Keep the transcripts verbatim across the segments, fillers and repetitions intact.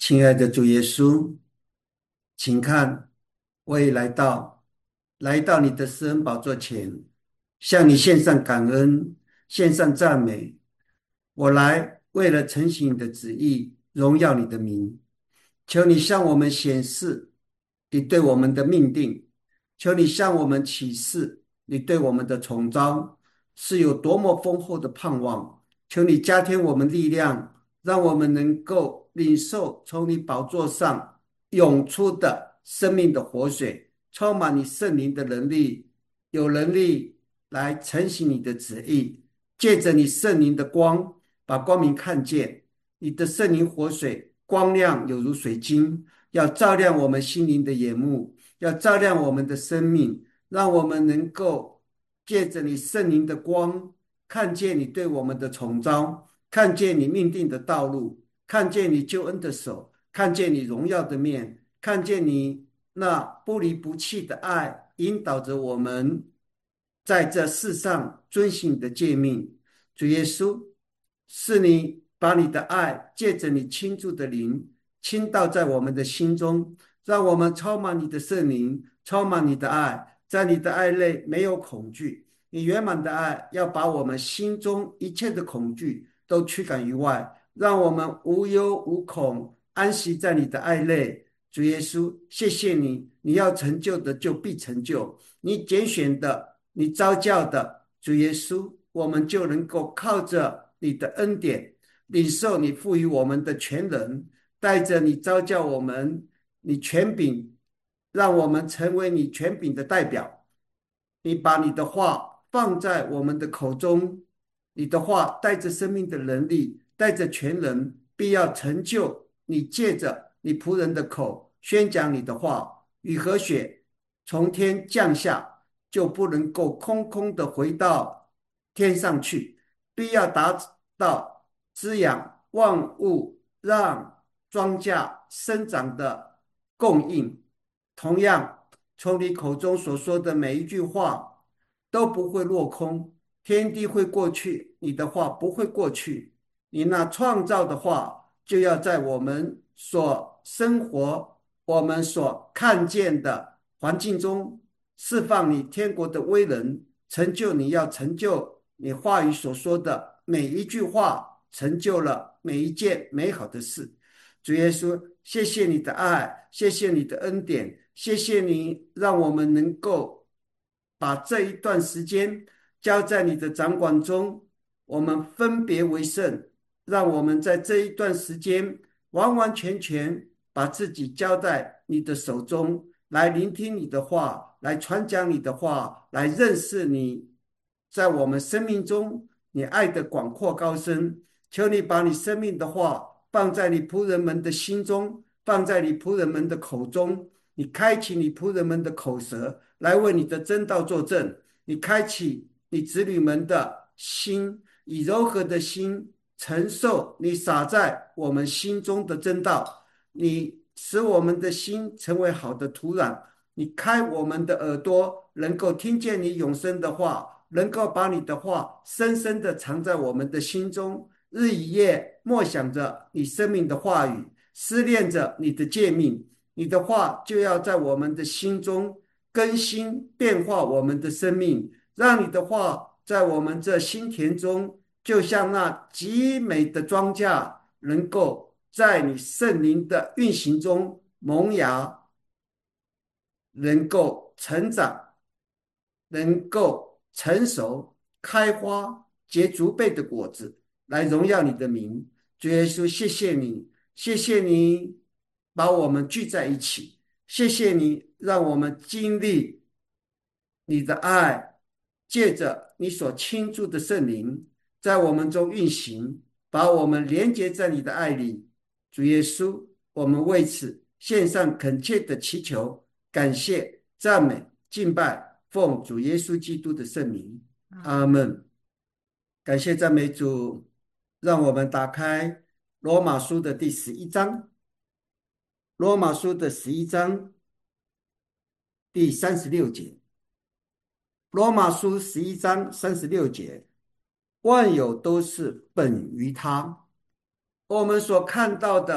亲爱的主耶稣，请看，我已来到，来到你的施恩宝座前，向你献上感恩，献上赞美。我来为了承行你的旨意，荣耀你的名。求你向我们显示你对我们的命定，求你向我们启示你对我们的宠召是有多么丰厚的盼望。求你加添我们力量，让我们能够领受从你宝座上涌出的生命的活水，充满你圣灵的能力，有能力来承行你的旨意，借着你圣灵的光，把光明看见。你的圣灵活水光亮有如水晶，要照亮我们心灵的眼目，要照亮我们的生命，让我们能够借着你圣灵的光，看见你对我们的宠召，看见你命定的道路，看见你救恩的手，看见你荣耀的面，看见你那不离不弃的爱，引导着我们在这世上遵行你的诫命。主耶稣，是你把你的爱借着你倾注的灵倾倒在我们的心中，让我们充满你的圣灵，充满你的爱，在你的爱内没有恐惧。你圆满的爱要把我们心中一切的恐惧都驱赶于外，让我们无忧无恐，安息在你的爱内。主耶稣，谢谢你，你要成就的就必成就，你拣选的，你召叫的，主耶稣，我们就能够靠着你的恩典，领受你赋予我们的全能，带着你召叫我们，你权柄，让我们成为你权柄的代表。你把你的话放在我们的口中，你的话带着生命的能力，带着全能，必要成就你借着你仆人的口宣讲你的话。雨和雪从天降下，就不能够空空的回到天上去，必要达到滋养万物，让庄稼生长的供应。同样，从你口中所说的每一句话都不会落空，天地会过去，你的话不会过去。你那创造的话，就要在我们所生活、我们所看见的环境中释放你天国的威能，成就你要成就你话语所说的每一句话，成就了每一件美好的事。主耶稣，谢谢你的爱，谢谢你的恩典，谢谢你让我们能够把这一段时间交在你的掌管中，我们分别为圣，让我们在这一段时间完完全全把自己交在你的手中，来聆听你的话，来传讲你的话，来认识你在我们生命中你爱的广阔高深。求你把你生命的话放在你仆人们的心中，放在你仆人们的口中。你开启你仆人们的口舌，来为你的真道作证。你开启你子女们的心，以柔和的心承受你撒在我们心中的真道。你使我们的心成为好的土壤，你开我们的耳朵，能够听见你永生的话，能够把你的话深深的藏在我们的心中，日以夜默想着你生命的话语，思念着你的诫命。你的话就要在我们的心中更新变化我们的生命，让你的话在我们这心田中，就像那极美的庄稼，能够在你圣灵的运行中萌芽，能够成长，能够成熟，开花，结足倍的果子，来荣耀你的名。主耶稣，谢谢你，谢谢你把我们聚在一起，谢谢你让我们经历你的爱，借着你所倾注的圣灵在我们中运行，把我们连接在你的爱里。主耶稣，我们为此献上恳切的祈求、感谢、赞美、敬拜，奉主耶稣基督的圣名，阿门。感谢赞美主，让我们打开罗马书的第十一章。罗马书的十一章第三十六节。罗马书十一章三十六节，万有都是本于他。我们所看到的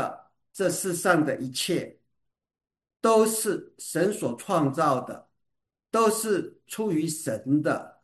这世上的一切都是神所创造的，都是出于神的。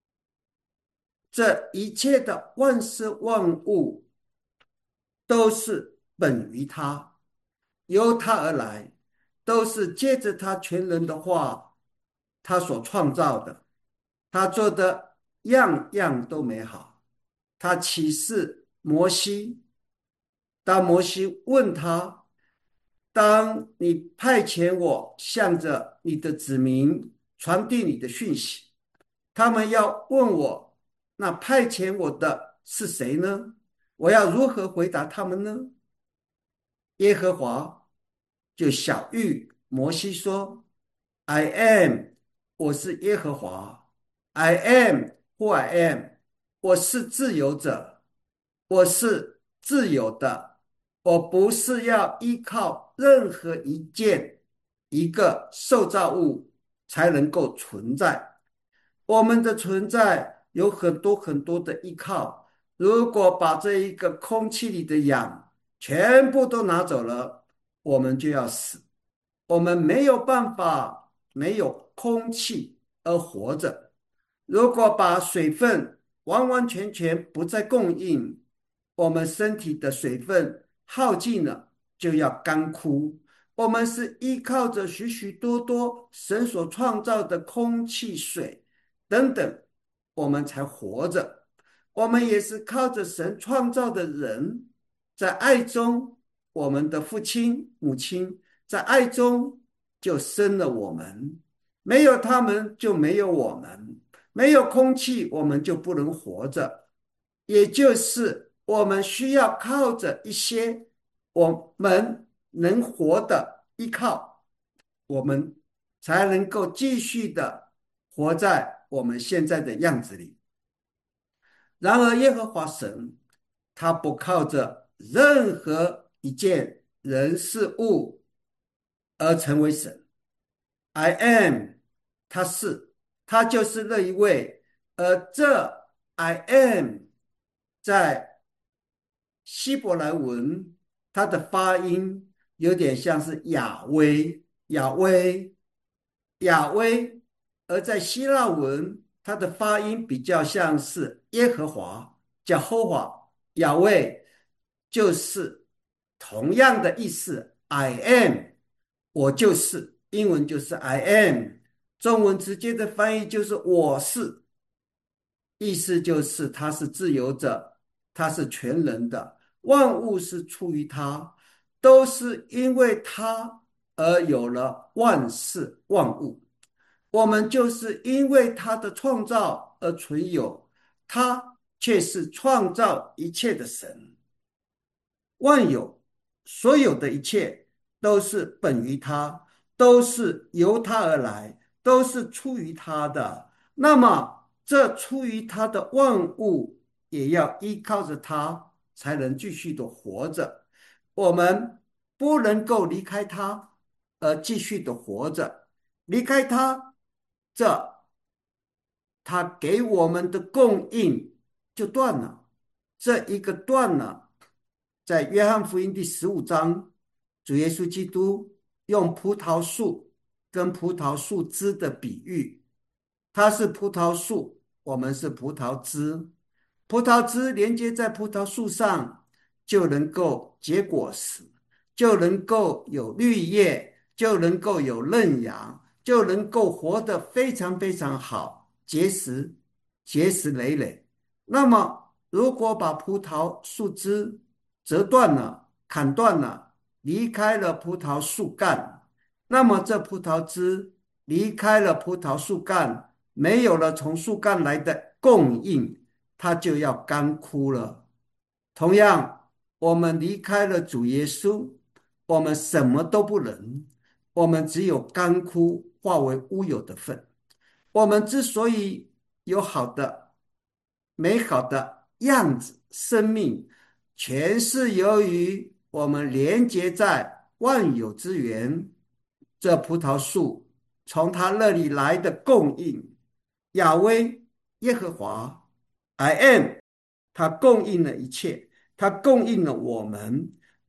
这一切的万事万物都是本于他，由他而来，都是借着他全能的话，他所创造的。他做的样样都美好。他启示摩西，当摩西问他：当你派遣我向着你的子民传递你的讯息，他们要问我，那派遣我的是谁呢？我要如何回答他们呢？耶和华就晓谕摩西说：“I am，我是耶和华，I am who I am，我是自由者，我是自由的，我不是要依靠任何一件一个受造物才能够存在。我们的存在有很多很多的依靠，如果把这一个空气里的氧全部都拿走了，我们就要死。我们没有办法没有空气而活着。如果把水分完完全全不再供应，我们身体的水分耗尽了，就要干枯。我们是依靠着许许多多神所创造的空气、水等等，我们才活着。我们也是靠着神创造的人，在爱中，我们的父亲、母亲在爱中就生了我们，没有他们就没有我们，没有空气我们就不能活着。也就是我们需要靠着一些我们能活的依靠，我们才能够继续的活在我们现在的样子里。然而，耶和华神他不靠着任何一件人事物而成为神。I am，他是，他就是那一位。而这 I am 在希伯来文，它的发音有点像是亚威，亚威，亚威。而在希腊文，它的发音比较像是耶和华，叫 h o 亚威，就是同样的意思。I am，我就是，英文就是 I am，中文直接的翻译就是我是，意思就是他是自由者，他是全能的，万物是出于他，都是因为他而有了万事万物。我们就是因为他的创造而存有，他却是创造一切的神。万有，所有的一切都是本于他，都是由他而来，都是出于他的。那么，这出于他的万物也要依靠着他，才能继续的活着。我们不能够离开他而继续的活着，离开他，这他给我们的供应就断了。这一个断了，在约翰福音第十五章，主耶稣基督用葡萄树跟葡萄树枝的比喻，他是葡萄树，我们是葡萄枝，葡萄枝连接在葡萄树上，就能够结果实，就能够有绿叶，就能够有嫩芽，就能够活得非常非常好，结实结实累累。那么，如果把葡萄树枝折断了、砍断了，离开了葡萄树干，那么这葡萄枝离开了葡萄树干，没有了从树干来的供应，它就要干枯了。同样，我们离开了主耶稣，我们什么都不能，我们只有干枯化为乌有的份。我们之所以有好的、美好的样子、生命，全是由于我们连接在万有之源，这葡萄树从他那里来的供应。亚威耶和华 I am，他供应了一切，他供应了我们。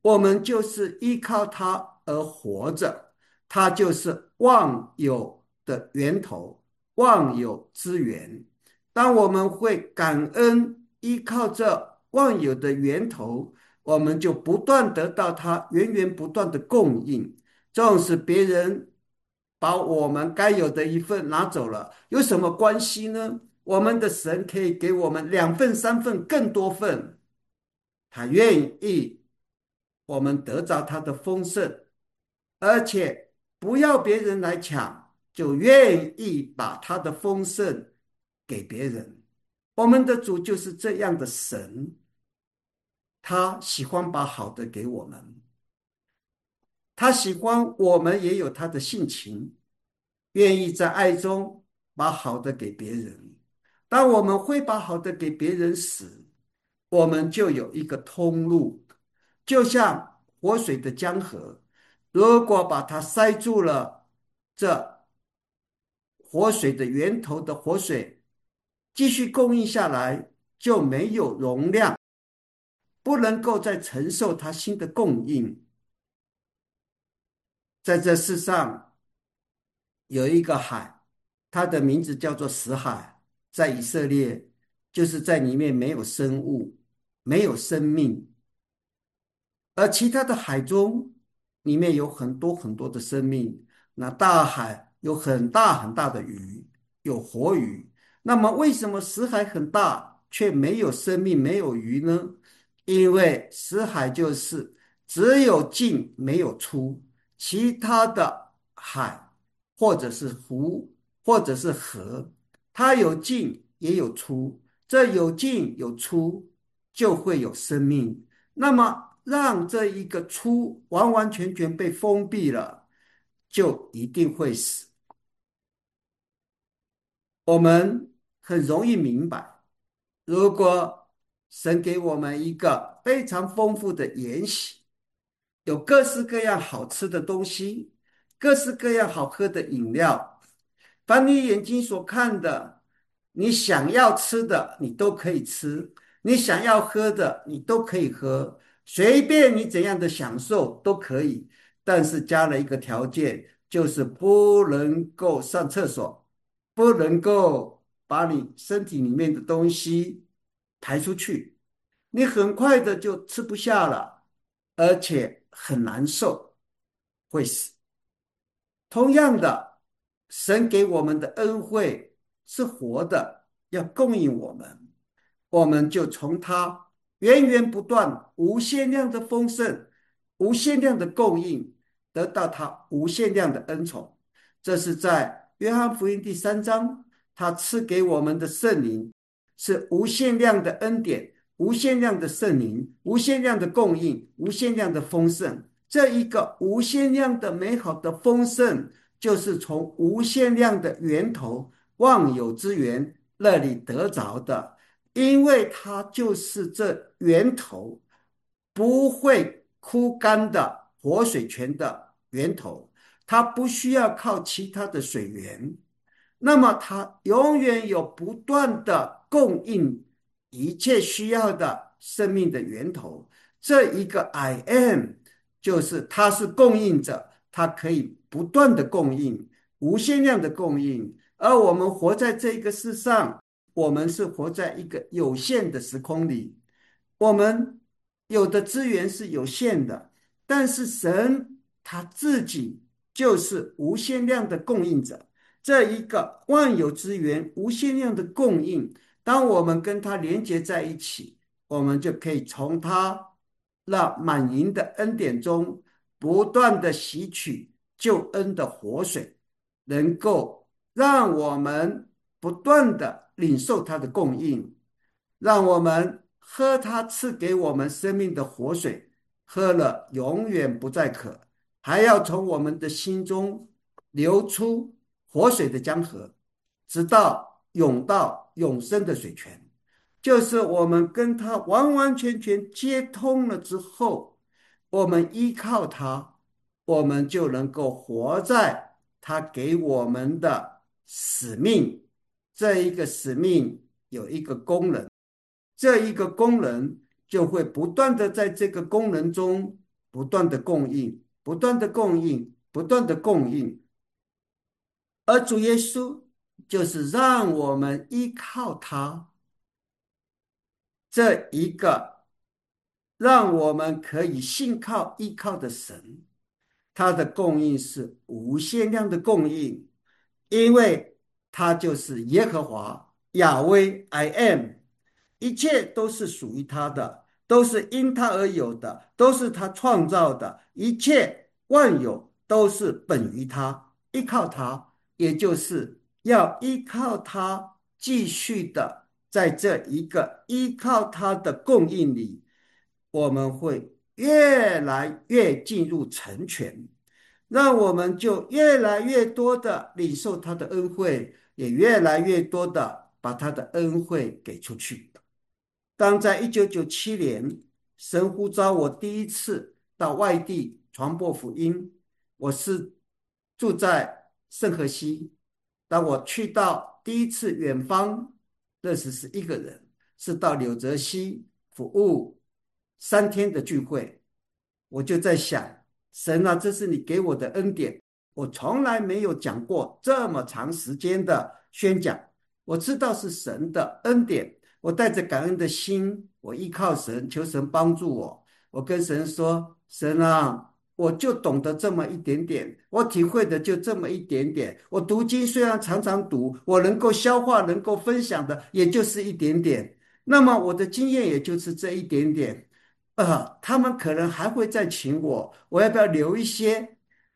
我们就是依靠它而活着，它就是万有的源头，万有之源。当我们会感恩依靠这万有的源头，我们就不断得到它源源不断的供应。纵使别人把我们该有的一份拿走了，有什么关系呢？我们的神可以给我们两份、三份、更多份，他愿意我们得着他的丰盛，而且不要别人来抢，就愿意把他的丰盛给别人。我们的主就是这样的神，他喜欢把好的给我们，他喜欢我们也有他的性情，愿意在爱中把好的给别人。当我们会把好的给别人时，我们就有一个通路，就像活水的江河，如果把它塞住了，这活水的源头的活水继续供应下来，就没有容量，不能够再承受它新的供应。在这世上有一个海，它的名字叫做死海，在以色列，就是在里面没有生物，没有生命。而其他的海中，里面有很多很多的生命。那大海有很大很大的鱼，有活鱼。那么为什么死海很大，却没有生命，没有鱼呢？因为死海就是只有进没有出，其他的海或者是湖或者是河，它有进也有出，这有进有出就会有生命。那么让这一个出完完全全被封闭了，就一定会死。我们很容易明白，如果神给我们一个非常丰富的筵席，有各式各样好吃的东西，各式各样好喝的饮料，把你眼睛所看的，你想要吃的，你都可以吃；你想要喝的，你都可以喝，随便你怎样的享受都可以。但是加了一个条件，就是不能够上厕所，不能够把你身体里面的东西排出去，你很快的就吃不下了，而且很难受，会死。同样的，神给我们的恩惠是活的，要供应我们，我们就从他源源不断、无限量的丰盛、无限量的供应，得到他无限量的恩宠。这是在约翰福音第三章，他赐给我们的圣灵是无限量的恩典、无限量的圣灵、无限量的供应、无限量的丰盛。这一个无限量的美好的丰盛，就是从无限量的源头万有之源那里得着的，因为它就是这源头，不会枯干的活水泉的源头，它不需要靠其他的水源，那么它永远有不断的供应一切需要的生命的源头。这一个 I am 就是它是供应者，它可以不断的供应，无限量的供应。而我们活在这个世上，我们是活在一个有限的时空里，我们有的资源是有限的，但是神他自己就是无限量的供应者，这一个万有资源无限量的供应，当我们跟他连接在一起，我们就可以从他那满盈的恩典中不断的吸取救恩的活水，能够让我们不断的领受他的供应，让我们喝他赐给我们生命的活水，喝了永远不再渴，还要从我们的心中流出活水的江河，直到涌到永生的水泉。就是我们跟他完完全全接通了之后，我们依靠他，我们就能够活在他给我们的使命。这一个使命有一个功能，这一个功能就会不断的在这个功能中不断的供应，不断的供应，不断的供应。而主耶稣就是让我们依靠他这一个，让我们可以信靠依靠的神。他的供应是无限量的供应，因为他就是耶和华亚威 I am，一切都是属于他的，都是因他而有的，都是他创造的，一切万有都是本于他，依靠他，也就是要依靠他，继续的在这一个依靠他的供应里，我们会越来越进入成全。那我们就越来越多的领受他的恩惠，也越来越多的把他的恩惠给出去。当在一九九七年，神呼召我第一次到外地传播福音，我是住在圣荷西。当我去到第一次远方，那时是一个人，是到纽泽西服务三天的聚会。我就在想，神啊，这是你给我的恩典，我从来没有讲过这么长时间的宣讲。我知道是神的恩典，我带着感恩的心，我依靠神，求神帮助我。我跟神说：神啊，我就懂得这么一点点，我体会的就这么一点点。我读经虽然常常读，我能够消化、能够分享的也就是一点点。那么我的经验也就是这一点点。呃，他们可能还会再请我，我要不要留一些，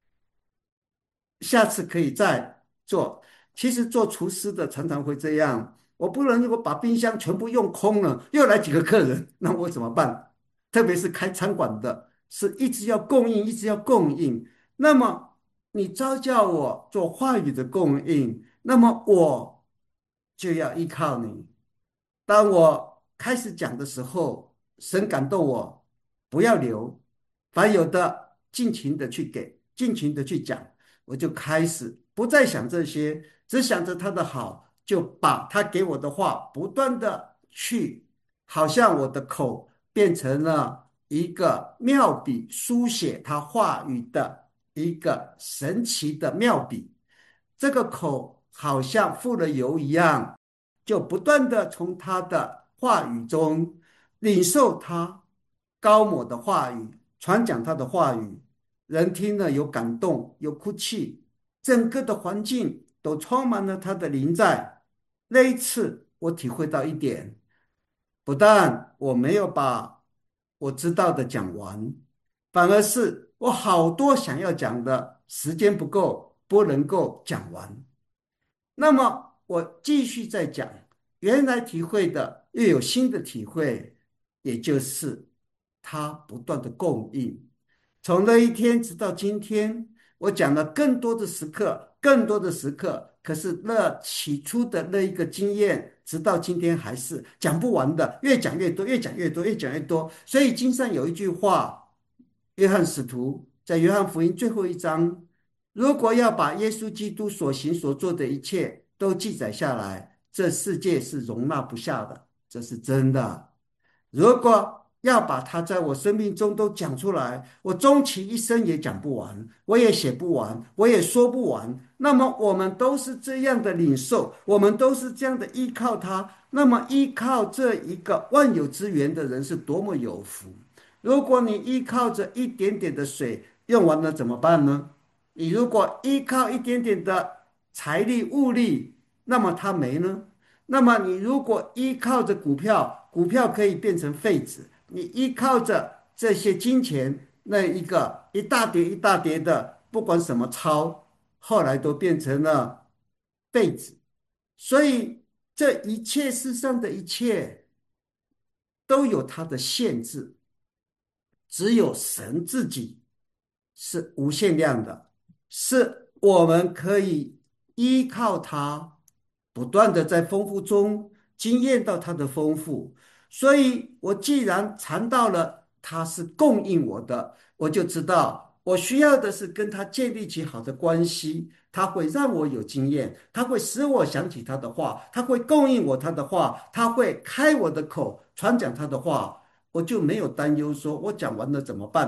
下次可以再做？其实做厨师的常常会这样，我不能如果把冰箱全部用空了，又来几个客人，那我怎么办？特别是开餐馆的，是一直要供应，一直要供应。那么你召叫我做话语的供应，那么我就要依靠你。当我开始讲的时候，神感动我，不要留，凡有的尽情的去给，尽情的去讲。我就开始不再想这些，只想着他的好，就把他给我的话不断的去，好像我的口变成了一个妙笔，书写他话语的一个神奇的妙笔。这个口好像付了油一样，就不断的从他的话语中领受他高抹的话语，传讲他的话语。人听了有感动，有哭泣，整个的环境都充满了他的灵在。那一次，我体会到一点，不但我没有把我知道的讲完，反而是我好多想要讲的，时间不够，不能够讲完。那么我继续再讲，原来体会的又有新的体会，也就是他不断的供应。从那一天直到今天，我讲了更多的时刻，更多的时刻。可是那起初的那一个经验，直到今天还是讲不完的，越讲越多，越讲越多，越讲越多。所以经上有一句话，约翰使徒在约翰福音最后一章，如果要把耶稣基督所行所做的一切都记载下来，这世界是容纳不下的，这是真的。如果要把它在我生命中都讲出来，我终其一生也讲不完，我也写不完，我也说不完。那么我们都是这样的领受，我们都是这样的依靠他。那么依靠这一个万有之源的人是多么有福！如果你依靠着一点点的水，用完了怎么办呢？你如果依靠一点点的财力物力，那么它没呢？那么你如果依靠着股票，股票可以变成废纸；你依靠着这些金钱，那一个一大叠一大叠的，不管什么钞，后来都变成了废纸。所以这一切世上的一切都有它的限制，只有神自己是无限量的，是我们可以依靠它，不断的在丰富中经验到它的丰富。所以我既然尝到了它是供应我的，我就知道我需要的是跟他建立起好的关系。他会让我有经验，他会使我想起他的话，他会供应我他的话，他会开我的口传讲他的话，我就没有担忧说我讲完了怎么办。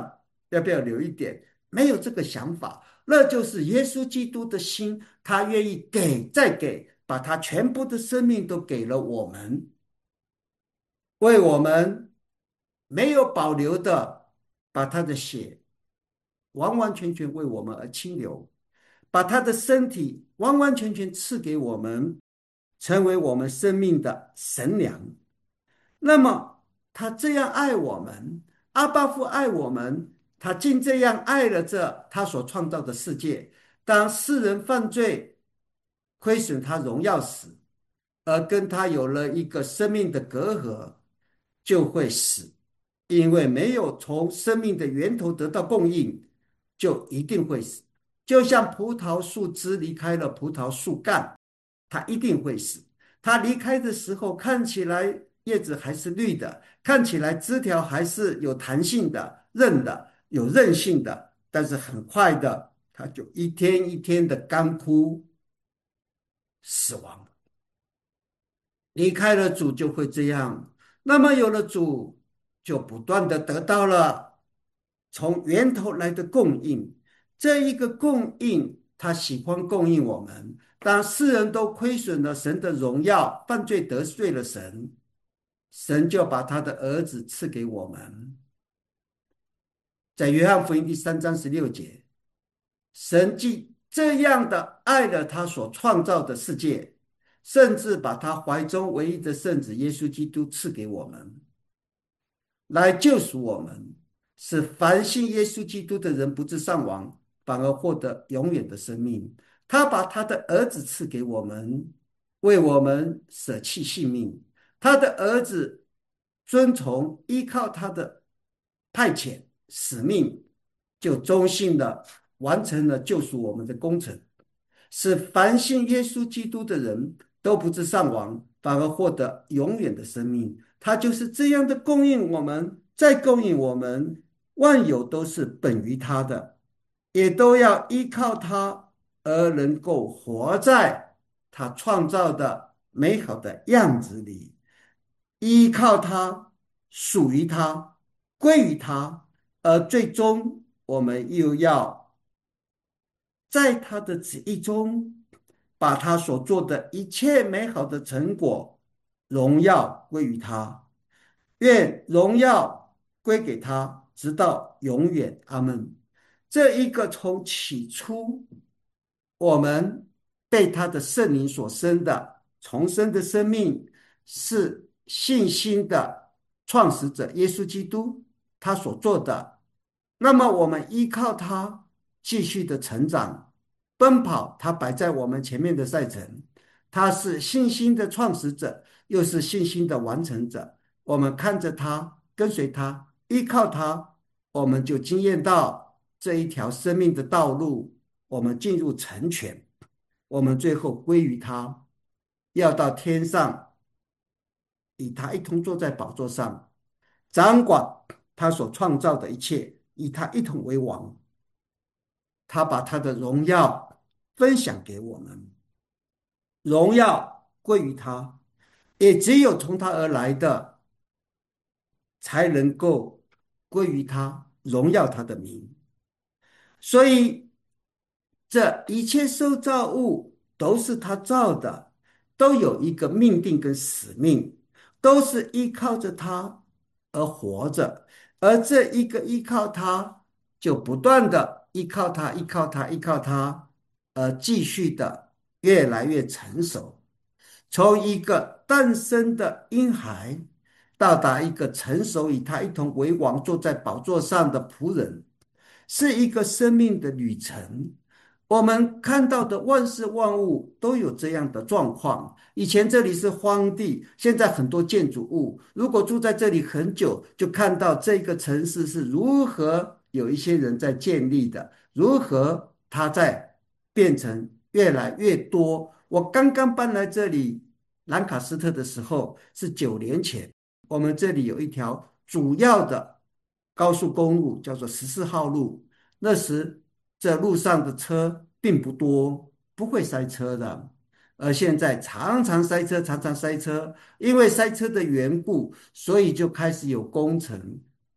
要不要留一点？没有这个想法，那就是耶稣基督的心，他愿意给再给，把他全部的生命都给了我们，为我们没有保留的把他的血完完全全为我们而清流，把他的身体完完全全赐给我们，成为我们生命的神粮。那么他这样爱我们，阿爸父爱我们，他竟这样爱了这他所创造的世界。当世人犯罪，亏损他荣耀死，而跟他有了一个生命的隔阂，就会死，因为没有从生命的源头得到供应，就一定会死。就像葡萄树枝离开了葡萄树干，它一定会死。它离开的时候，看起来叶子还是绿的，看起来枝条还是有弹性的、韧的、有韧性的，但是很快的，它就一天一天的干枯死亡。离开了主就会这样，那么有了主，就不断的得到了从源头来的供应。这一个供应，他喜欢供应我们。当世人都亏损了神的荣耀，犯罪得罪了神，神就把他的儿子赐给我们。在约翰福音第三章十六节，神既这样的爱了他所创造的世界，甚至把他怀中唯一的圣子耶稣基督赐给我们，来救赎我们，使凡信耶稣基督的人不至丧亡，反而获得永远的生命。他把他的儿子赐给我们，为我们舍弃性命。他的儿子遵从依靠他的派遣使命，就忠心的完成了救赎我们的工程，使凡信耶稣基督的人都不至丧亡，反而获得永远的生命。他就是这样的供应我们，再供应我们，万有都是本于他的，也都要依靠他而能够活在他创造的美好的样子里，依靠他，属于他，归于他，而最终我们又要在他的旨意中，把他所做的一切美好的成果、荣耀归于他。愿荣耀归给他，直到永远。阿门。这一个从起初我们被他的圣灵所生的重生的生命，是信心的创始者耶稣基督他所做的。那么我们依靠他继续的成长奔跑，他摆在我们前面的赛程，他是信心的创始者，又是信心的完成者。我们看着他，跟随他，依靠他，我们就经验到这一条生命的道路，我们进入成全，我们最后归于他，要到天上与他一同坐在宝座上，掌管他所创造的一切，与他一同为王。他把他的荣耀分享给我们，荣耀归于他，也只有从他而来的才能够归于他，荣耀他的名。所以这一切受造物都是他造的，都有一个命定跟使命，都是依靠着他而活着。而这一个依靠他，就不断的依靠他，依靠他，依靠他，而继续的越来越成熟。从一个诞生的婴孩，到达一个成熟与他一同为王，坐在宝座上的仆人，是一个生命的旅程。我们看到的万事万物都有这样的状况。以前这里是荒地，现在很多建筑物。如果住在这里很久，就看到这个城市是如何有一些人在建立的，如何它在变成越来越多。我刚刚搬来这里兰卡斯特的时候是九年前，我们这里有一条主要的高速公路，叫做十四号路。那时这路上的车并不多，不会塞车的。而现在常常塞车，常常塞车，因为塞车的缘故，所以就开始有工程，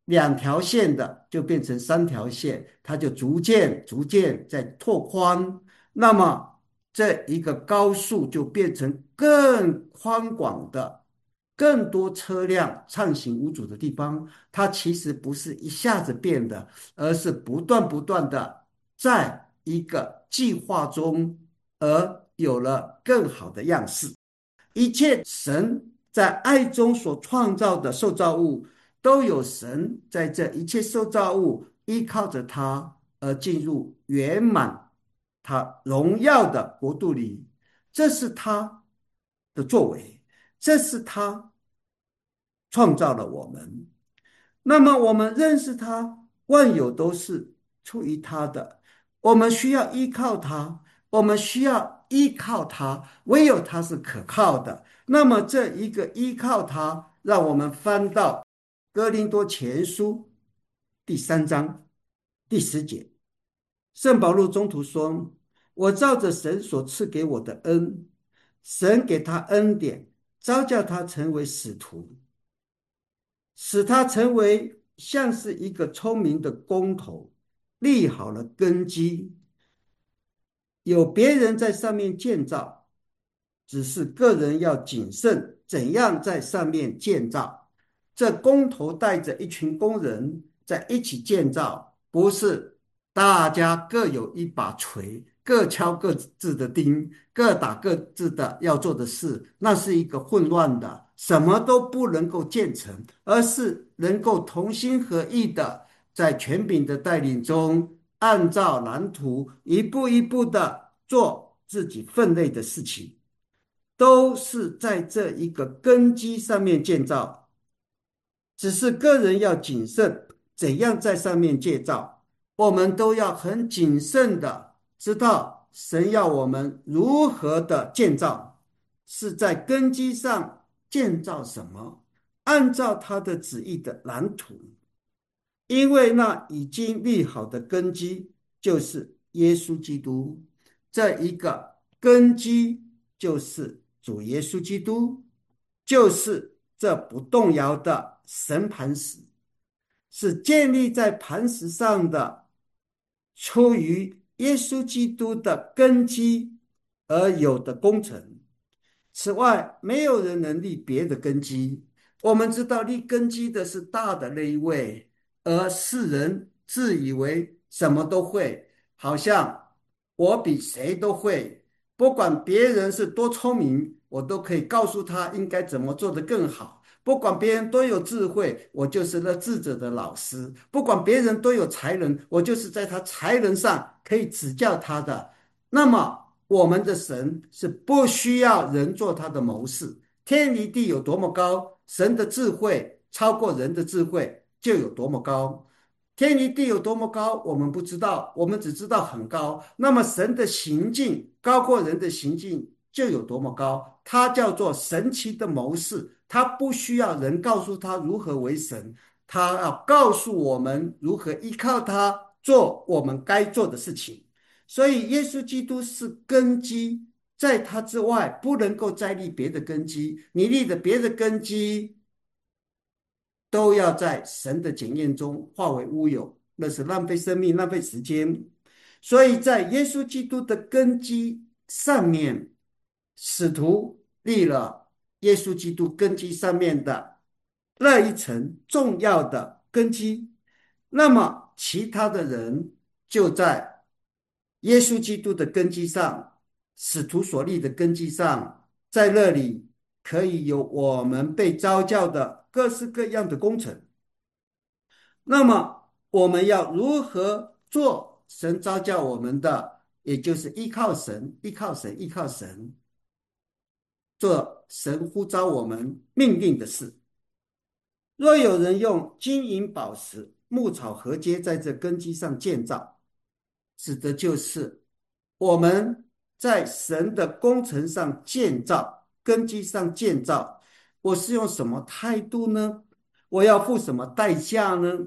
两条线的就变成三条线，它就逐渐逐渐在拓宽。那么这一个高速就变成更宽广的、更多车辆畅行无阻的地方。它其实不是一下子变的，而是不断不断的在一个计划中，而有了更好的样式。一切神在爱中所创造的受造物，都有神在这一切受造物依靠着他而进入圆满他荣耀的国度里。这是他的作为，这是他创造了我们。那么我们认识他，万有都是出于他的，我们需要依靠他，我们需要依靠他，唯有他是可靠的。那么这一个依靠他，让我们翻到哥林多前书第三章第十节，圣保禄中途说：“我照着神所赐给我的恩，神给他恩典，召叫他成为使徒。”使他成为像是一个聪明的工头，立好了根基，有别人在上面建造，只是个人要谨慎，怎样在上面建造。这工头带着一群工人在一起建造，不是大家各有一把锤，各敲各自的钉，各打各自的要做的事，那是一个混乱的，什么都不能够建成，而是能够同心合意的，在权柄的带领中，按照蓝图一步一步的做自己分内的事情，都是在这一个根基上面建造。只是个人要谨慎，怎样在上面建造，我们都要很谨慎的知道神要我们如何的建造，是在根基上建造什么，按照他的旨意的蓝图。因为那已经立好的根基就是耶稣基督，这一个根基就是主耶稣基督，就是这不动摇的神磐石，是建立在磐石上的，出于耶稣基督的根基而有的工程。此外，没有人能立别的根基。我们知道立根基的是大的那一位，而世人自以为什么都会，好像我比谁都会，不管别人是多聪明，我都可以告诉他应该怎么做得更好。不管别人多有智慧，我就是那智者的老师；不管别人多有才能，我就是在他才能上可以指教他的。那么，我们的神是不需要人做他的谋士，天离地有多么高，神的智慧超过人的智慧就有多么高。天离地有多么高，我们不知道，我们只知道很高。那么神的行径高过人的行径就有多么高，他叫做神奇的谋士，他不需要人告诉他如何为神，他要告诉我们如何依靠他做我们该做的事情。所以耶稣基督是根基，在他之外不能够再立别的根基，你立的别的根基都要在神的检验中化为乌有，那是浪费生命、浪费时间。所以在耶稣基督的根基上面，使徒立了耶稣基督根基上面的那一层重要的根基，那么其他的人就在耶稣基督的根基上，使徒所立的根基上，在那里可以有我们被召教的各式各样的工程。那么我们要如何做神召教我们的，也就是依靠神，依靠神，依靠神，做神呼召我们命令的事。若有人用金银宝石、牧草禾秸在这根基上建造，指的就是我们在神的工程上建造，根基上建造，我是用什么态度呢？我要付什么代价呢？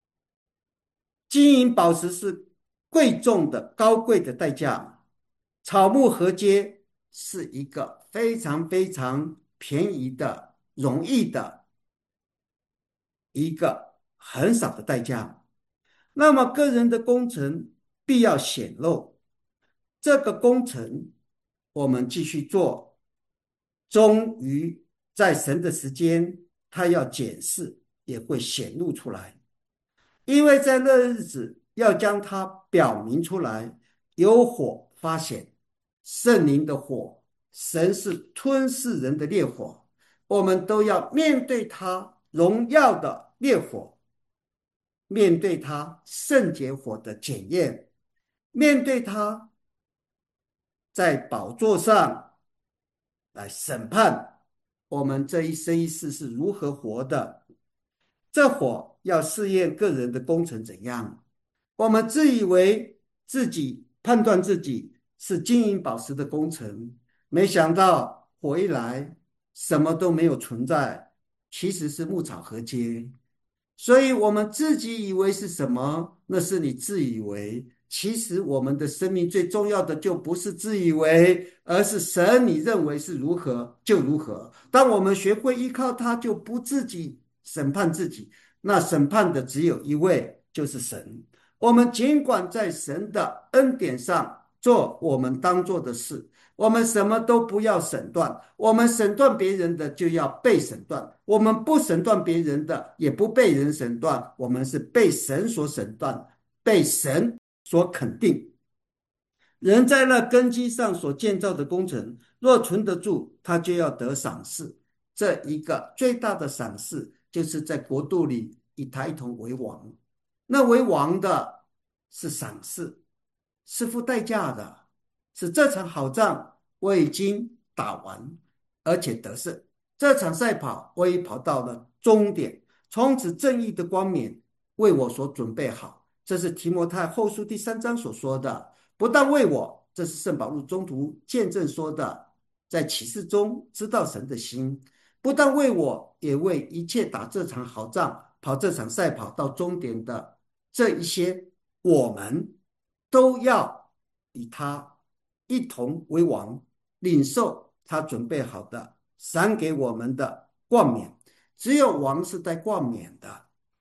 金银宝石是贵重的、高贵的代价，草木禾秸是一个非常非常便宜的、容易的一个很少的代价。那么个人的工程必要显露，这个工程我们继续做，终于在神的时间，他要检视，也会显露出来。因为在那日子要将它表明出来，有火发现，圣灵的火，神是吞噬人的烈火，我们都要面对他荣耀的烈火，面对他圣洁火的检验，面对他在宝座上来审判我们这一生一世是如何活的。这火要试验个人的工程怎样。我们自以为自己判断自己是金银宝石的工程，没想到火一来，什么都没有存在，其实是牧草河街。所以我们自己以为是什么，那是你自以为。其实我们的生命最重要的就不是自以为，而是神你认为是如何就如何。当我们学会依靠他，就不自己审判自己，那审判的只有一位，就是神。我们尽管在神的恩典上做我们当做的事，我们什么都不要审断，我们审断别人的就要被审断，我们不审断别人的也不被人审断，我们是被神所审断，被神所肯定。人在那根基上所建造的工程，若存得住，他就要得赏赐。这一个最大的赏赐，就是在国度里与他一同为王。那为王的是赏赐，是付代价的，是这场好仗我已经打完，而且得胜。这场赛跑我已跑到了终点，从此正义的冠冕为我所准备好。这是提摩太后书第三章所说的。不但为我，这是圣保禄中途见证说的，在启示中知道神的心。不但为我，也为一切打这场好仗、跑这场赛跑到终点的这一些，我们都要与他一同为王，领受他准备好的赏给我们的冠冕。只有王是带冠冕的，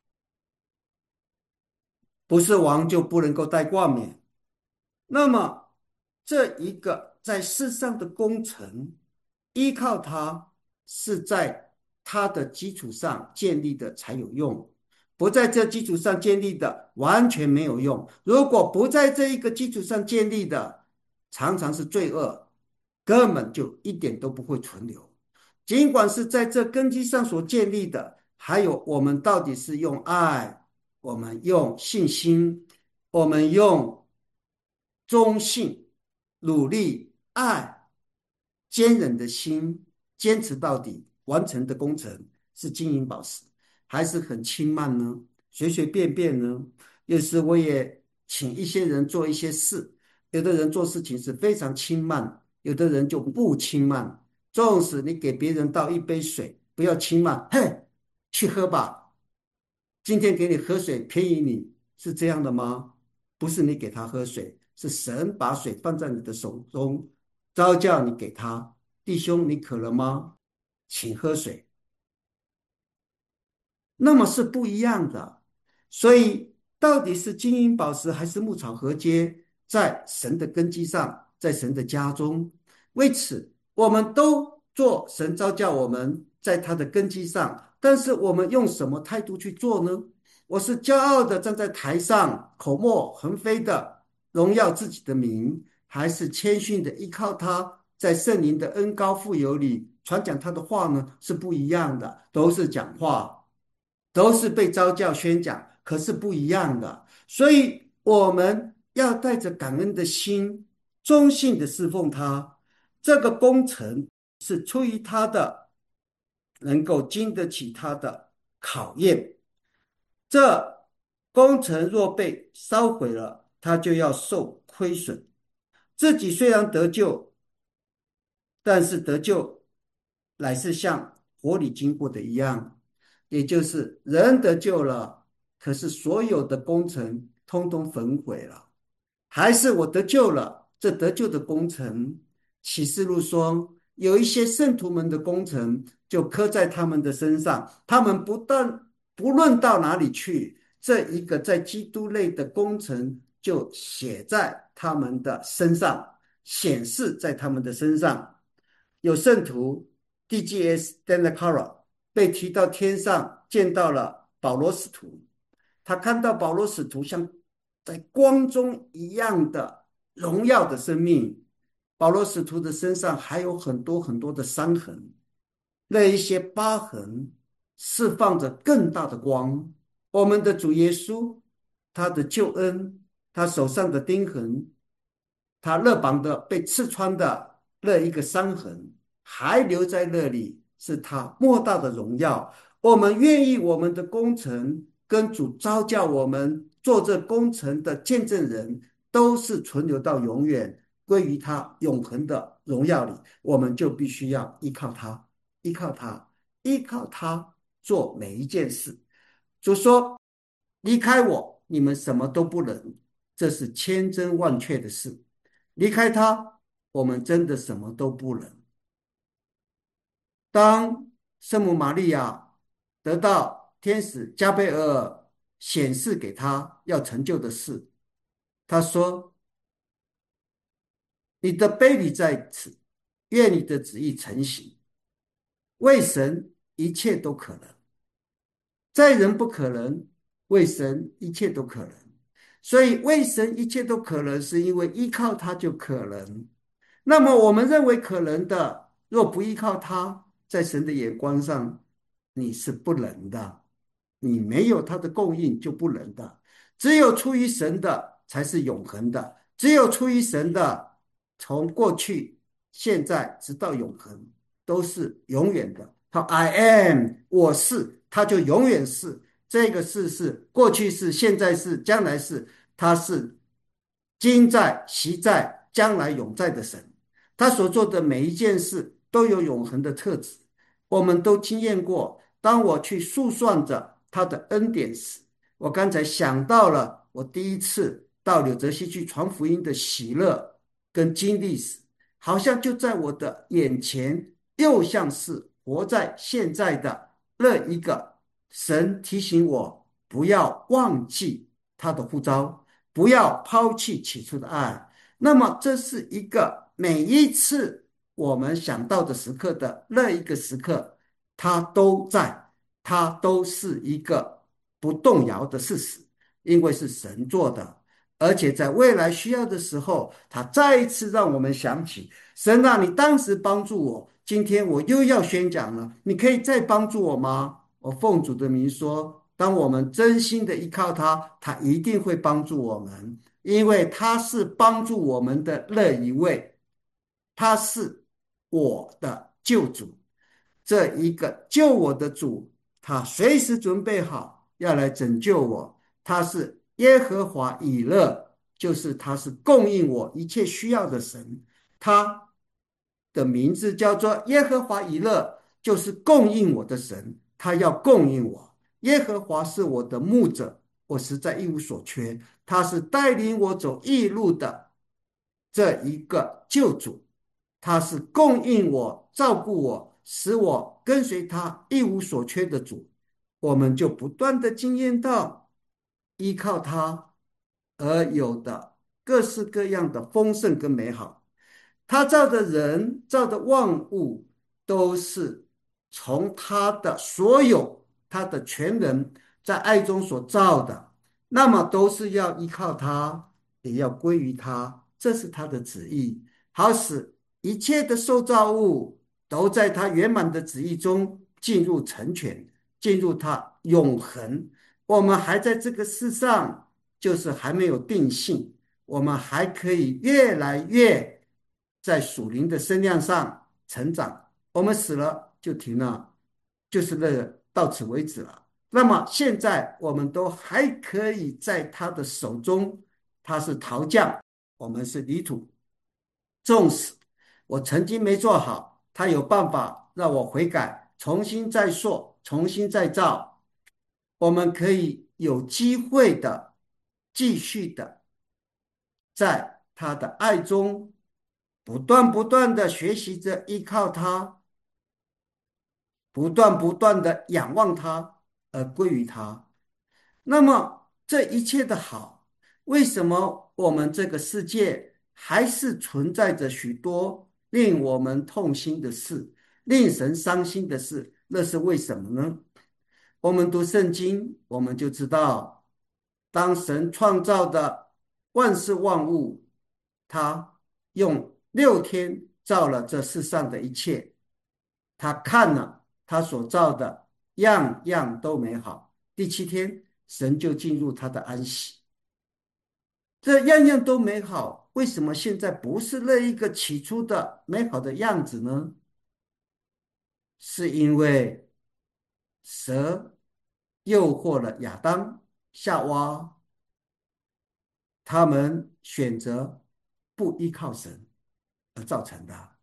不是王就不能够带冠冕。那么这一个在世上的工程，依靠它是在它的基础上建立的才有用，不在这基础上建立的完全没有用。如果不在这一个基础上建立的，常常是罪恶，根本就一点都不会存留。尽管是在这根基上所建立的，还有我们到底是用爱，我们用信心，我们用忠信、努力、爱、坚忍的心，坚持到底，完成的工程是金银宝石，还是很轻慢呢？随随便便呢？有时我也请一些人做一些事，有的人做事情是非常轻慢，有的人就不轻慢。纵使你给别人倒一杯水，不要轻慢，嘿，去喝吧。今天给你喝水，便宜你，是这样的吗？不是你给他喝水，是神把水放在你的手中，召叫你给他。弟兄，你渴了吗？请喝水。那么是不一样的。所以，到底是金银宝石还是牧草禾秸，在神的根基上，在神的家中。为此，我们都做神召叫我们在他的根基上，但是我们用什么态度去做呢？我是骄傲的站在台上，口沫横飞的荣耀自己的名，还是谦逊的依靠他，在圣灵的恩高富有里传讲他的话呢？是不一样的，都是讲话。都是被召叫宣讲，可是不一样的。所以我们要带着感恩的心，忠信的侍奉他。这个工程是出于他的，能够经得起他的考验。这工程若被烧毁了，他就要受亏损。自己虽然得救，但是得救乃是像火里经过的一样，也就是人得救了，可是所有的工程通通焚毁了。还是我得救了，这得救的工程，启示录说有一些圣徒们的工程就刻在他们的身上，他们不但不论到哪里去，这一个在基督内的工程就写在他们的身上，显示在他们的身上。有圣徒 D G S Dendakara 被提到天上，见到了保罗使徒，他看到保罗使徒像在光中一样的荣耀的生命。保罗使徒的身上还有很多很多的伤痕，那一些疤痕释放着更大的光。我们的主耶稣，他的救恩，他手上的钉痕，他肋膀的被刺穿的那一个伤痕，还留在那里，是他莫大的荣耀。我们愿意我们的工程跟主召叫我们做这工程的见证人，都是存留到永远，归于他永恒的荣耀里。我们就必须要依靠他，依靠他，依靠他做每一件事。就说离开我，你们什么都不能，这是千真万确的事。离开他，我们真的什么都不能。当圣母玛利亚得到天使加贝尔显示给他要成就的事，他说：“你的悲里在此，愿你的旨意成行。为神一切都可能。”在人不可能，为神一切都可能。所以为神一切都可能，是因为依靠他就可能。那么我们认为可能的，若不依靠他，在神的眼光上，你是不能的。你没有他的供应就不能的。只有出于神的才是永恒的，只有出于神的，从过去、现在直到永恒，都是永远的。他 I am， 我是，他就永远是。这个事是过去是，现在是，将来是，他是今在、昔在、将来永在的神。他所做的每一件事都有永恒的特质，我们都经验过。当我去诉算着他的恩典时，我刚才想到了我第一次到纽泽西去传福音的喜乐跟经历时，好像就在我的眼前，又像是活在现在的那一个神提醒我不要忘记他的呼召，不要抛弃起初的爱。那么这是一个每一次我们想到的时刻的那一个时刻，它都在，它都是一个不动摇的事实，因为是神做的。而且在未来需要的时候，他再一次让我们想起，神啊，你当时帮助我，今天我又要宣讲了，你可以再帮助我吗？我奉主的名说，当我们真心的依靠他，他一定会帮助我们，因为他是帮助我们的那一位，他是我的救主。这一个救我的主，他随时准备好要来拯救我。他是耶和华以勒，就是他是供应我一切需要的神。他的名字叫做耶和华以勒，就是供应我的神。他要供应我。耶和华是我的牧者，我实在一无所缺。他是带领我走义路的这一个救主，他是供应我、照顾我，使我跟随他一无所缺的主。我们就不断的经验到依靠他而有的各式各样的丰盛跟美好。他造的人、造的万物，都是从他的所有、他的全能在爱中所造的，那么都是要依靠他，也要归于他，这是他的旨意，好使一切的受造物都在他圆满的旨意中进入成全，进入他永恒。我们还在这个世上，就是还没有定性，我们还可以越来越在属灵的身量上成长。我们死了就停了，就是那个到此为止了。那么现在我们都还可以在他的手中，他是陶匠，我们是泥土。纵使我曾经没做好，他有办法让我悔改，重新再塑，重新再造。我们可以有机会的继续的在他的爱中不断不断的学习着依靠他，不断不断的仰望他， 而归于他。那么这一切的好，为什么我们这个世界还是存在着许多令我们痛心的事，令神伤心的事？那是为什么呢？我们读圣经，我们就知道，当神创造的万事万物，他用六天造了这世上的一切，他看了他所造的样样都美好，第七天神就进入他的安息。这样样都美好，为什么现在不是那一个起初的美好的样子呢？是因为蛇诱惑了亚当、夏娃，他们选择不依靠神而造成的。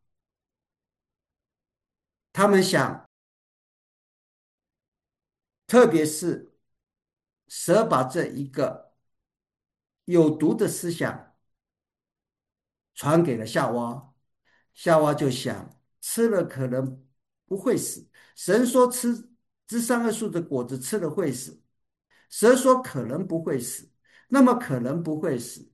他们想，特别是蛇把这一个有毒的思想传给了夏娃，夏娃就想吃了可能不会死。神说吃知善恶树的果子吃了会死，蛇说可能不会死，那么可能不会死。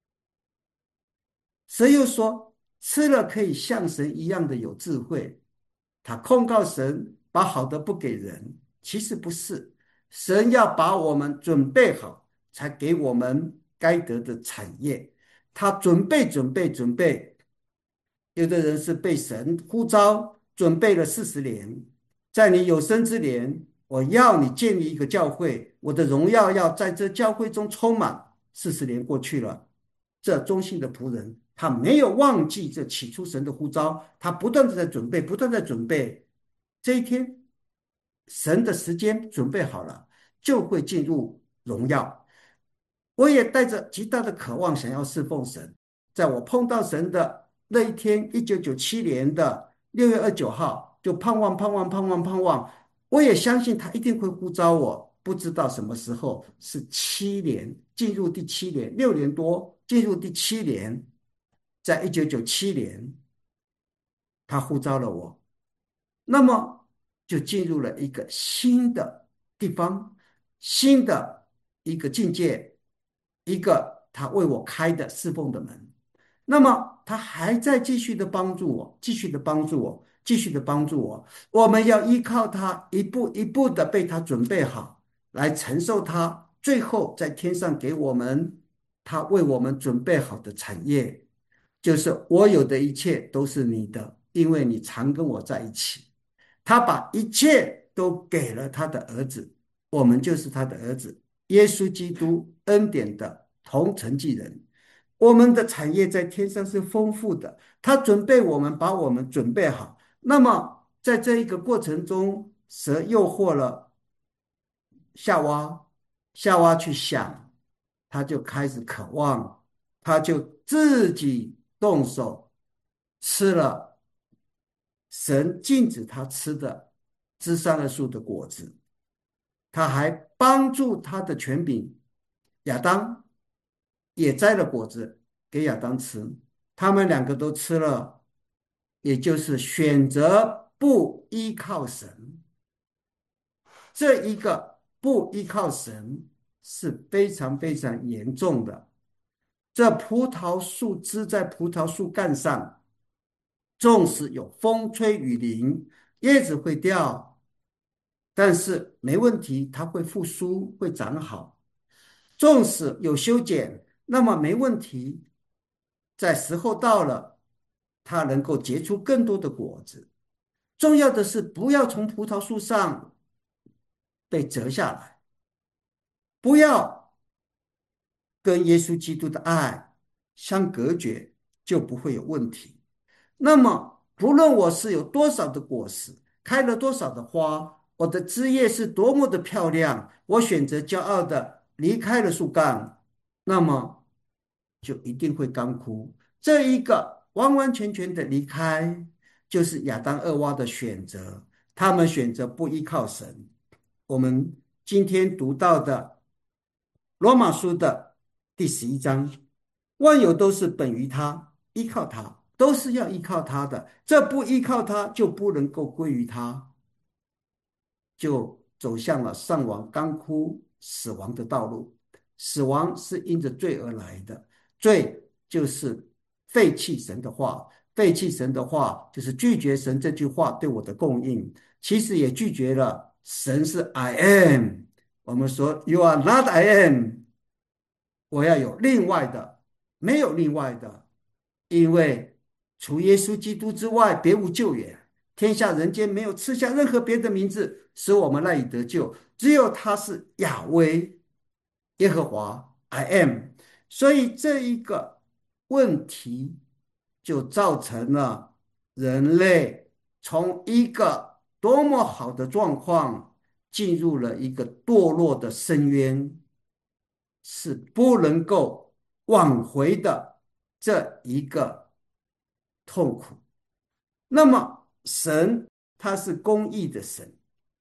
蛇又说吃了可以像神一样的有智慧。他控告神把好的不给人，其实不是，神要把我们准备好，才给我们该得的产业。他准备准备准备，有的人是被神呼召，准备了四十年，在你有生之年，我要你建立一个教会，我的荣耀要在这教会中充满。四十年过去了，这忠心的仆人，他没有忘记这起初神的呼召，他不断的在准备，不断地在准备。这一天，神的时间准备好了，就会进入荣耀。我也带着极大的渴望，想要侍奉神。在我碰到神的那一天，一九九七年的六月二十九号，就盼望、盼望、盼望、盼望。我也相信他一定会呼召我，不知道什么时候是七年，进入第七年，六年多，进入第七年，在一九九七年，他呼召了我。那么就进入了一个新的地方，新的一个境界，一个他为我开的侍奉的门。那么他还在继续的帮助我，继续的帮助我，继续的帮助我。我们要依靠他，一步一步的被他准备好，来承受他最后在天上给我们他为我们准备好的产业，就是我有的一切都是你的，因为你常跟我在一起。他把一切都给了他的儿子，我们就是他的儿子，耶稣基督恩典的同承继人。我们的产业在天上是丰富的，他准备我们，把我们准备好。那么在这一个过程中，蛇诱惑了夏娃，夏娃去想，他就开始渴望，他就自己动手吃了神禁止他吃的知善恶树的果子。他还帮助他的权柄亚当也摘了果子给亚当吃，他们两个都吃了，也就是选择不依靠神。这一个不依靠神是非常非常严重的。这葡萄树枝在葡萄树干上，纵使有风吹雨淋，叶子会掉，但是没问题，它会复苏，会长好。纵使有修剪，那么没问题，在时候到了，它能够结出更多的果子。重要的是不要从葡萄树上被折下来，不要跟耶稣基督的爱相隔绝，就不会有问题。那么，不论我是有多少的果实，开了多少的花，我的枝叶是多么的漂亮，我选择骄傲的离开了树干，那么就一定会干枯。这一个完完全全的离开，就是亚当、厄娃的选择，他们选择不依靠神。我们今天读到的罗马书的第十一章，万有都是本于他，依靠他，都是要依靠他的。这不依靠他，就不能够归于他，就走向了丧亡、干枯、死亡的道路。死亡是因着罪而来的，罪就是废弃神的话，废弃神的话就是拒绝神这句话对我的供应，其实也拒绝了神是 I am。我们说 You are not I am，我要有另外的，没有另外的，因为除耶稣基督之外，别无救援。天下人间没有赐下任何别的名字，使我们赖以得救，只有他是亚威耶和华 I am。所以这一个问题就造成了人类从一个多么好的状况，进入了一个堕落的深渊，是不能够挽回的这一个痛苦。那么神他是公义的神，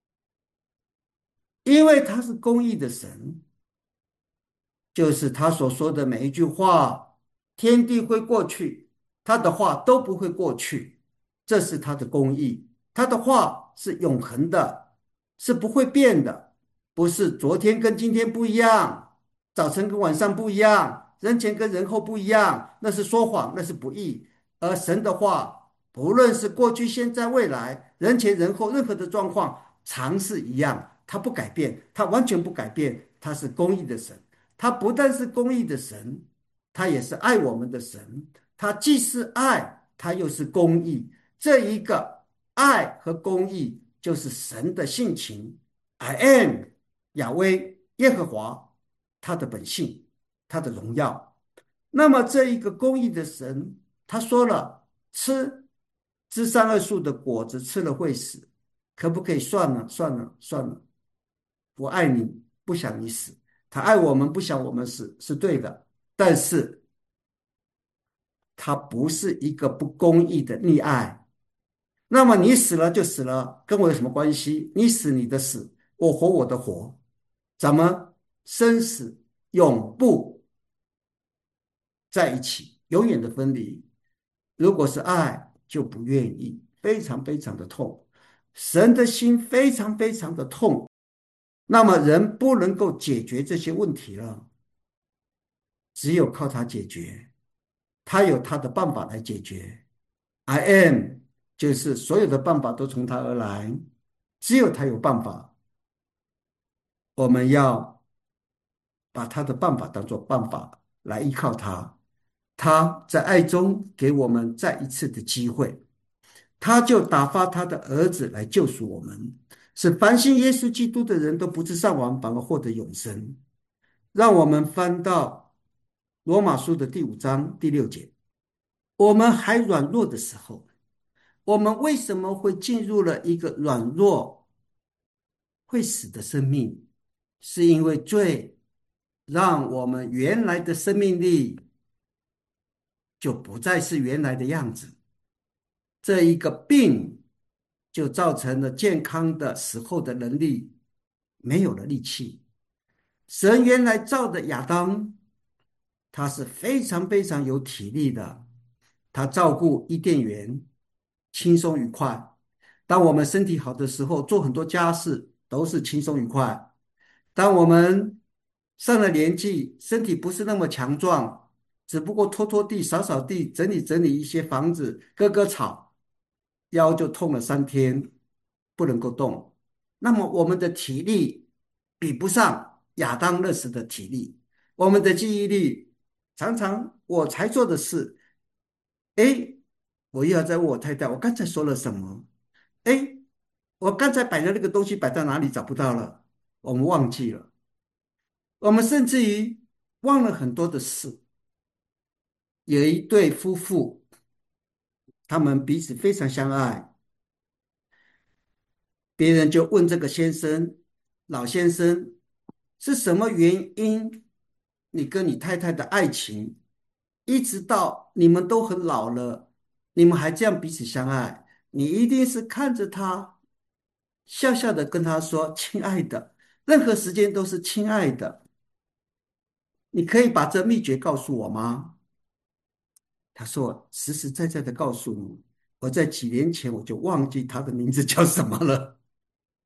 因为他是公义的神，就是他所说的每一句话，天地会过去，他的话都不会过去，这是他的公义。他的话是永恒的，是不会变的，不是昨天跟今天不一样，早晨跟晚上不一样，人前跟人后不一样，那是说谎，那是不义。而神的话，不论是过去、现在、未来，人前人后，任何的状况，常是一样，他不改变，他完全不改变，他是公义的神。他不但是公义的神，他也是爱我们的神。他既是爱，他又是公义。这一个爱和公义就是神的性情。I am 亚威耶和华，他的本性，他的荣耀。那么这一个公义的神，他说了，吃知善恶树的果子吃了会死，可不可以算了？算了，算了。我爱你，不想你死。他爱我们，不想我们死，是对的。但是他不是一个不公义的溺爱。那么你死了就死了，跟我有什么关系？你死你的死，我活我的活，咱们生死永不在一起，永远的分离。如果是爱，就不愿意，非常非常的痛。神的心非常非常的痛。那么人不能够解决这些问题了，只有靠他解决，他有他的办法来解决。I am 就是所有的办法都从他而来，只有他有办法。我们要把他的办法当做办法来依靠他。他在爱中给我们再一次的机会，他就打发他的儿子来救赎我们，使凡信耶稣基督的人都不至丧亡，反而获得永生。让我们翻到罗马书的第五章第六节。我们还软弱的时候，我们为什么会进入了一个软弱会死的生命？是因为罪让我们原来的生命力就不再是原来的样子，这一个病就造成了健康的时候的能力没有了力气。神原来造的亚当，他是非常非常有体力的，他照顾伊甸园，轻松愉快。当我们身体好的时候，做很多家事都是轻松愉快。当我们上了年纪，身体不是那么强壮，只不过拖拖地、扫扫地、整理整理一些房子、割割草，腰就痛了三天，不能够动。那么我们的体力比不上亚当那时的体力，我们的记忆力常常我才做的事，诶，我又要再问我太太，我刚才说了什么？诶，我刚才摆的那个东西摆到哪里找不到了，我们忘记了。我们甚至于忘了很多的事。有一对夫妇，他们彼此非常相爱，别人就问这个先生，老先生，是什么原因，你跟你太太的爱情，一直到你们都很老了，你们还这样彼此相爱？你一定是看着他，笑笑的跟他说：“亲爱的，任何时间都是亲爱的。”你可以把这秘诀告诉我吗？他说：“实实在在的告诉你，我在几年前我就忘记他的名字叫什么了。”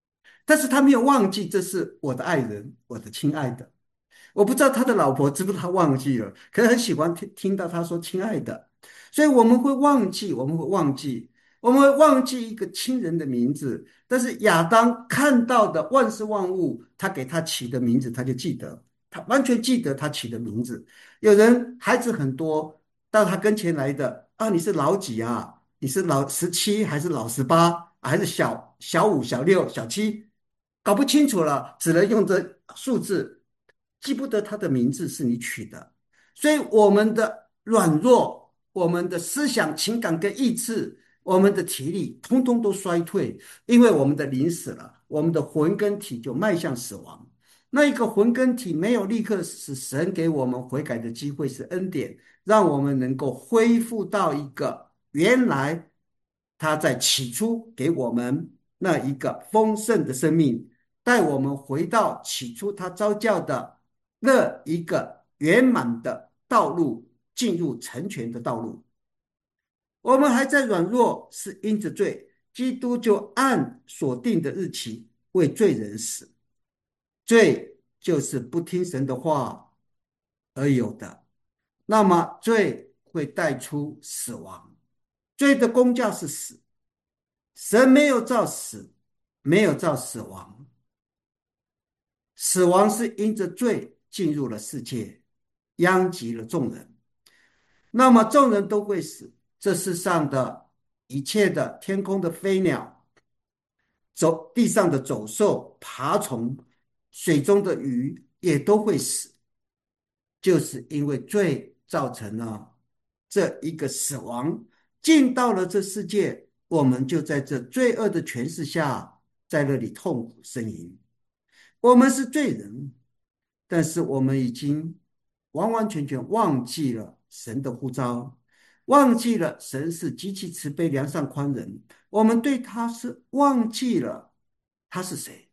但是他没有忘记这是我的爱人，我的亲爱的。我不知道他的老婆知不知道他忘记了，可是很喜欢听听到他说"亲爱的"，所以我们会忘记，我们会忘记，我们会忘记一个亲人的名字。但是亚当看到的万事万物，他给他起的名字，他就记得，他完全记得他起的名字。有人孩子很多，到他跟前来的啊，你是老几啊？你是老十七还是老十八，还是小小五、小六、小七？搞不清楚了，只能用这数字，记不得他的名字是你取的。所以我们的软弱，我们的思想、情感跟意志，我们的体力，通通都衰退，因为我们的灵死了，我们的魂跟体就迈向死亡。那一个魂跟体没有立刻使神给我们悔改的机会，是恩典，让我们能够恢复到一个原来他在起初给我们那一个丰盛的生命，带我们回到起初他召教的那一个圆满的道路，进入成全的道路。我们还在软弱，是因着罪，基督就按所定的日期为罪人死。罪就是不听神的话而有的，那么罪会带出死亡。罪的工价是死，神没有造死，没有造死亡。死亡是因着罪进入了世界，殃及了众人。那么众人都会死，这世上的一切的天空的飞鸟，走地上的走兽、爬虫、水中的鱼也都会死，就是因为罪造成了这一个死亡，进到了这世界，我们就在这罪恶的权势下，在那里痛苦呻吟。我们是罪人，但是我们已经完完全全忘记了神的呼召，忘记了神是极其慈悲、良善、宽仁。我们对他是忘记了他是谁，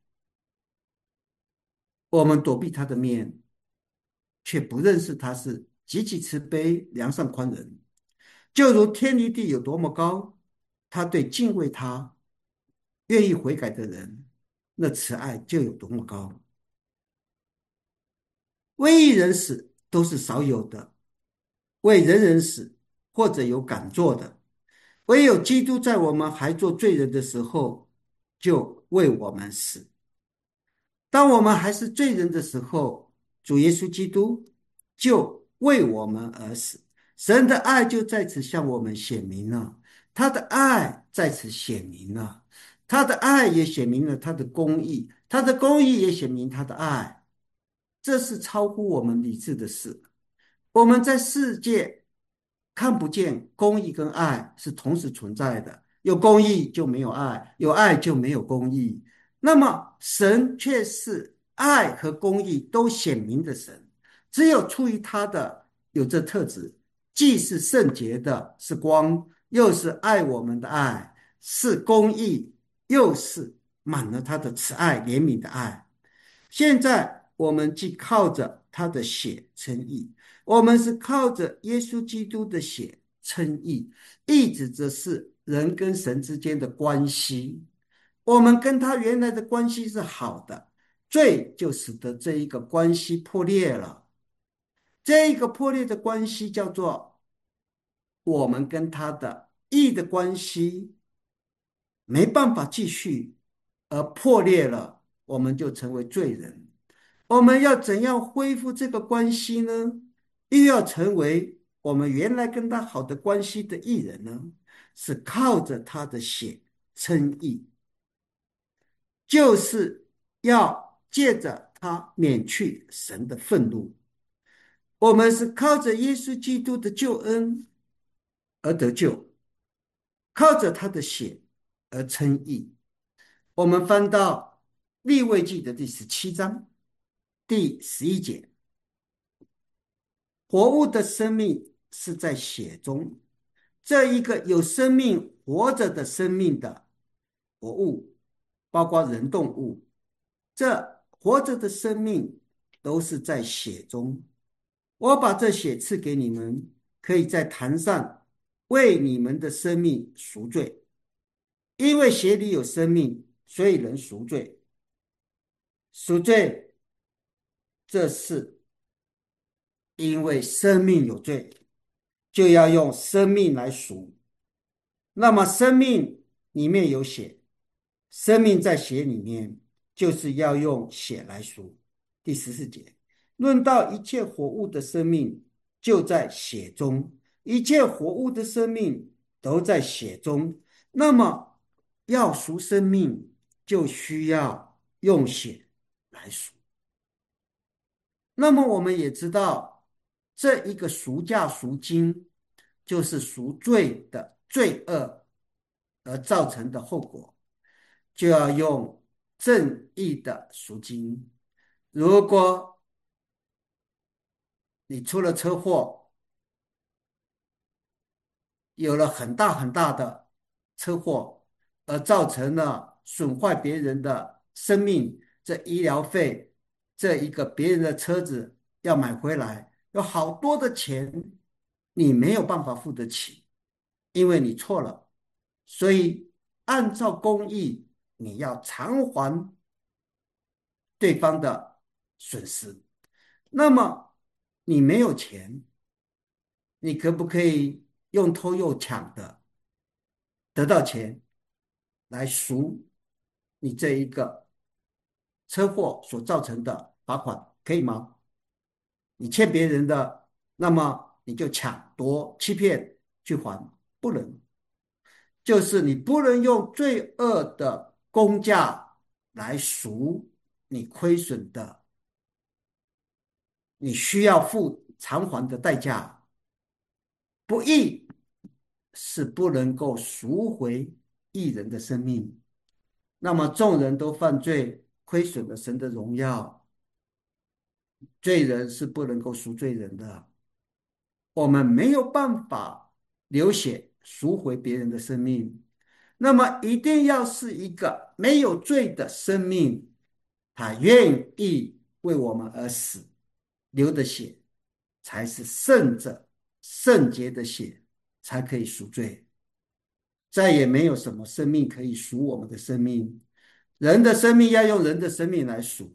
我们躲避他的面，却不认识他是极其慈悲、良善、宽仁。就如天离地有多么高，他对敬畏他、愿意悔改的人，那慈爱就有多么高。为一人死都是少有的，为人人死或者有敢做的，唯有基督在我们还做罪人的时候，就为我们死。当我们还是罪人的时候，主耶稣基督就为我们而死。神的爱就在此向我们显明了，他的爱在此显明了，他的爱也显明了他的公义，他的公义也显明他的爱。这是超乎我们理智的事。我们在世界看不见公义跟爱是同时存在的，有公义就没有爱，有爱就没有公义。那么神却是爱和公义都显明的神，只有出于他的有这特质，既是圣洁的，是光，又是爱我们的爱，是公义，又是满了他的慈爱怜悯的爱。现在我们既靠着他的血称义，我们是靠着耶稣基督的血称义，意指着是人跟神之间的关系。我们跟他原来的关系是好的，罪就使得这一个关系破裂了。这一个破裂的关系叫做我们跟他的义的关系没办法继续，而破裂了，我们就成为罪人。我们要怎样恢复这个关系呢？又要成为我们原来跟他好的关系的艺人呢？是靠着他的血称义，就是要借着他免去神的愤怒。我们是靠着耶稣基督的救恩而得救，靠着他的血而称义。我们翻到利未记的第十七章第十一节，活物的生命是在血中，这一个有生命活着的生命的活物，包括人动物，这活着的生命都是在血中。我把这血赐给你们，可以在坛上为你们的生命赎罪，因为血里有生命，所以能赎罪。 赎罪，这是因为生命有罪，就要用生命来赎。那么生命里面有血，生命在血里面，就是要用血来赎。第十四节，论到一切活物的生命，就在血中，一切活物的生命都在血中。那么要赎生命，就需要用血来赎。那么我们也知道，这一个赎价赎金，就是赎罪的罪恶而造成的后果，就要用正义的赎金。如果你出了车祸，有了很大很大的车祸，而造成了损坏别人的生命，这医疗费，这一个别人的车子要买回来，有好多的钱，你没有办法付得起，因为你错了。所以按照公义，你要偿还对方的损失。那么你没有钱，你可不可以用偷又抢的得到钱来赎你这一个车祸所造成的罚款，可以吗？你欠别人的，那么你就抢夺、欺骗去还，不能。就是你不能用罪恶的工价来赎你亏损的，你需要付偿还的代价。不义是不能够赎回一人的生命。那么众人都犯罪，亏损了神的荣耀，罪人是不能够赎罪人的。我们没有办法流血赎回别人的生命，那么一定要是一个没有罪的生命，他愿意为我们而死，流的血才是圣者圣洁的血，才可以赎罪。再也没有什么生命可以赎我们的生命，人的生命要用人的生命来赎。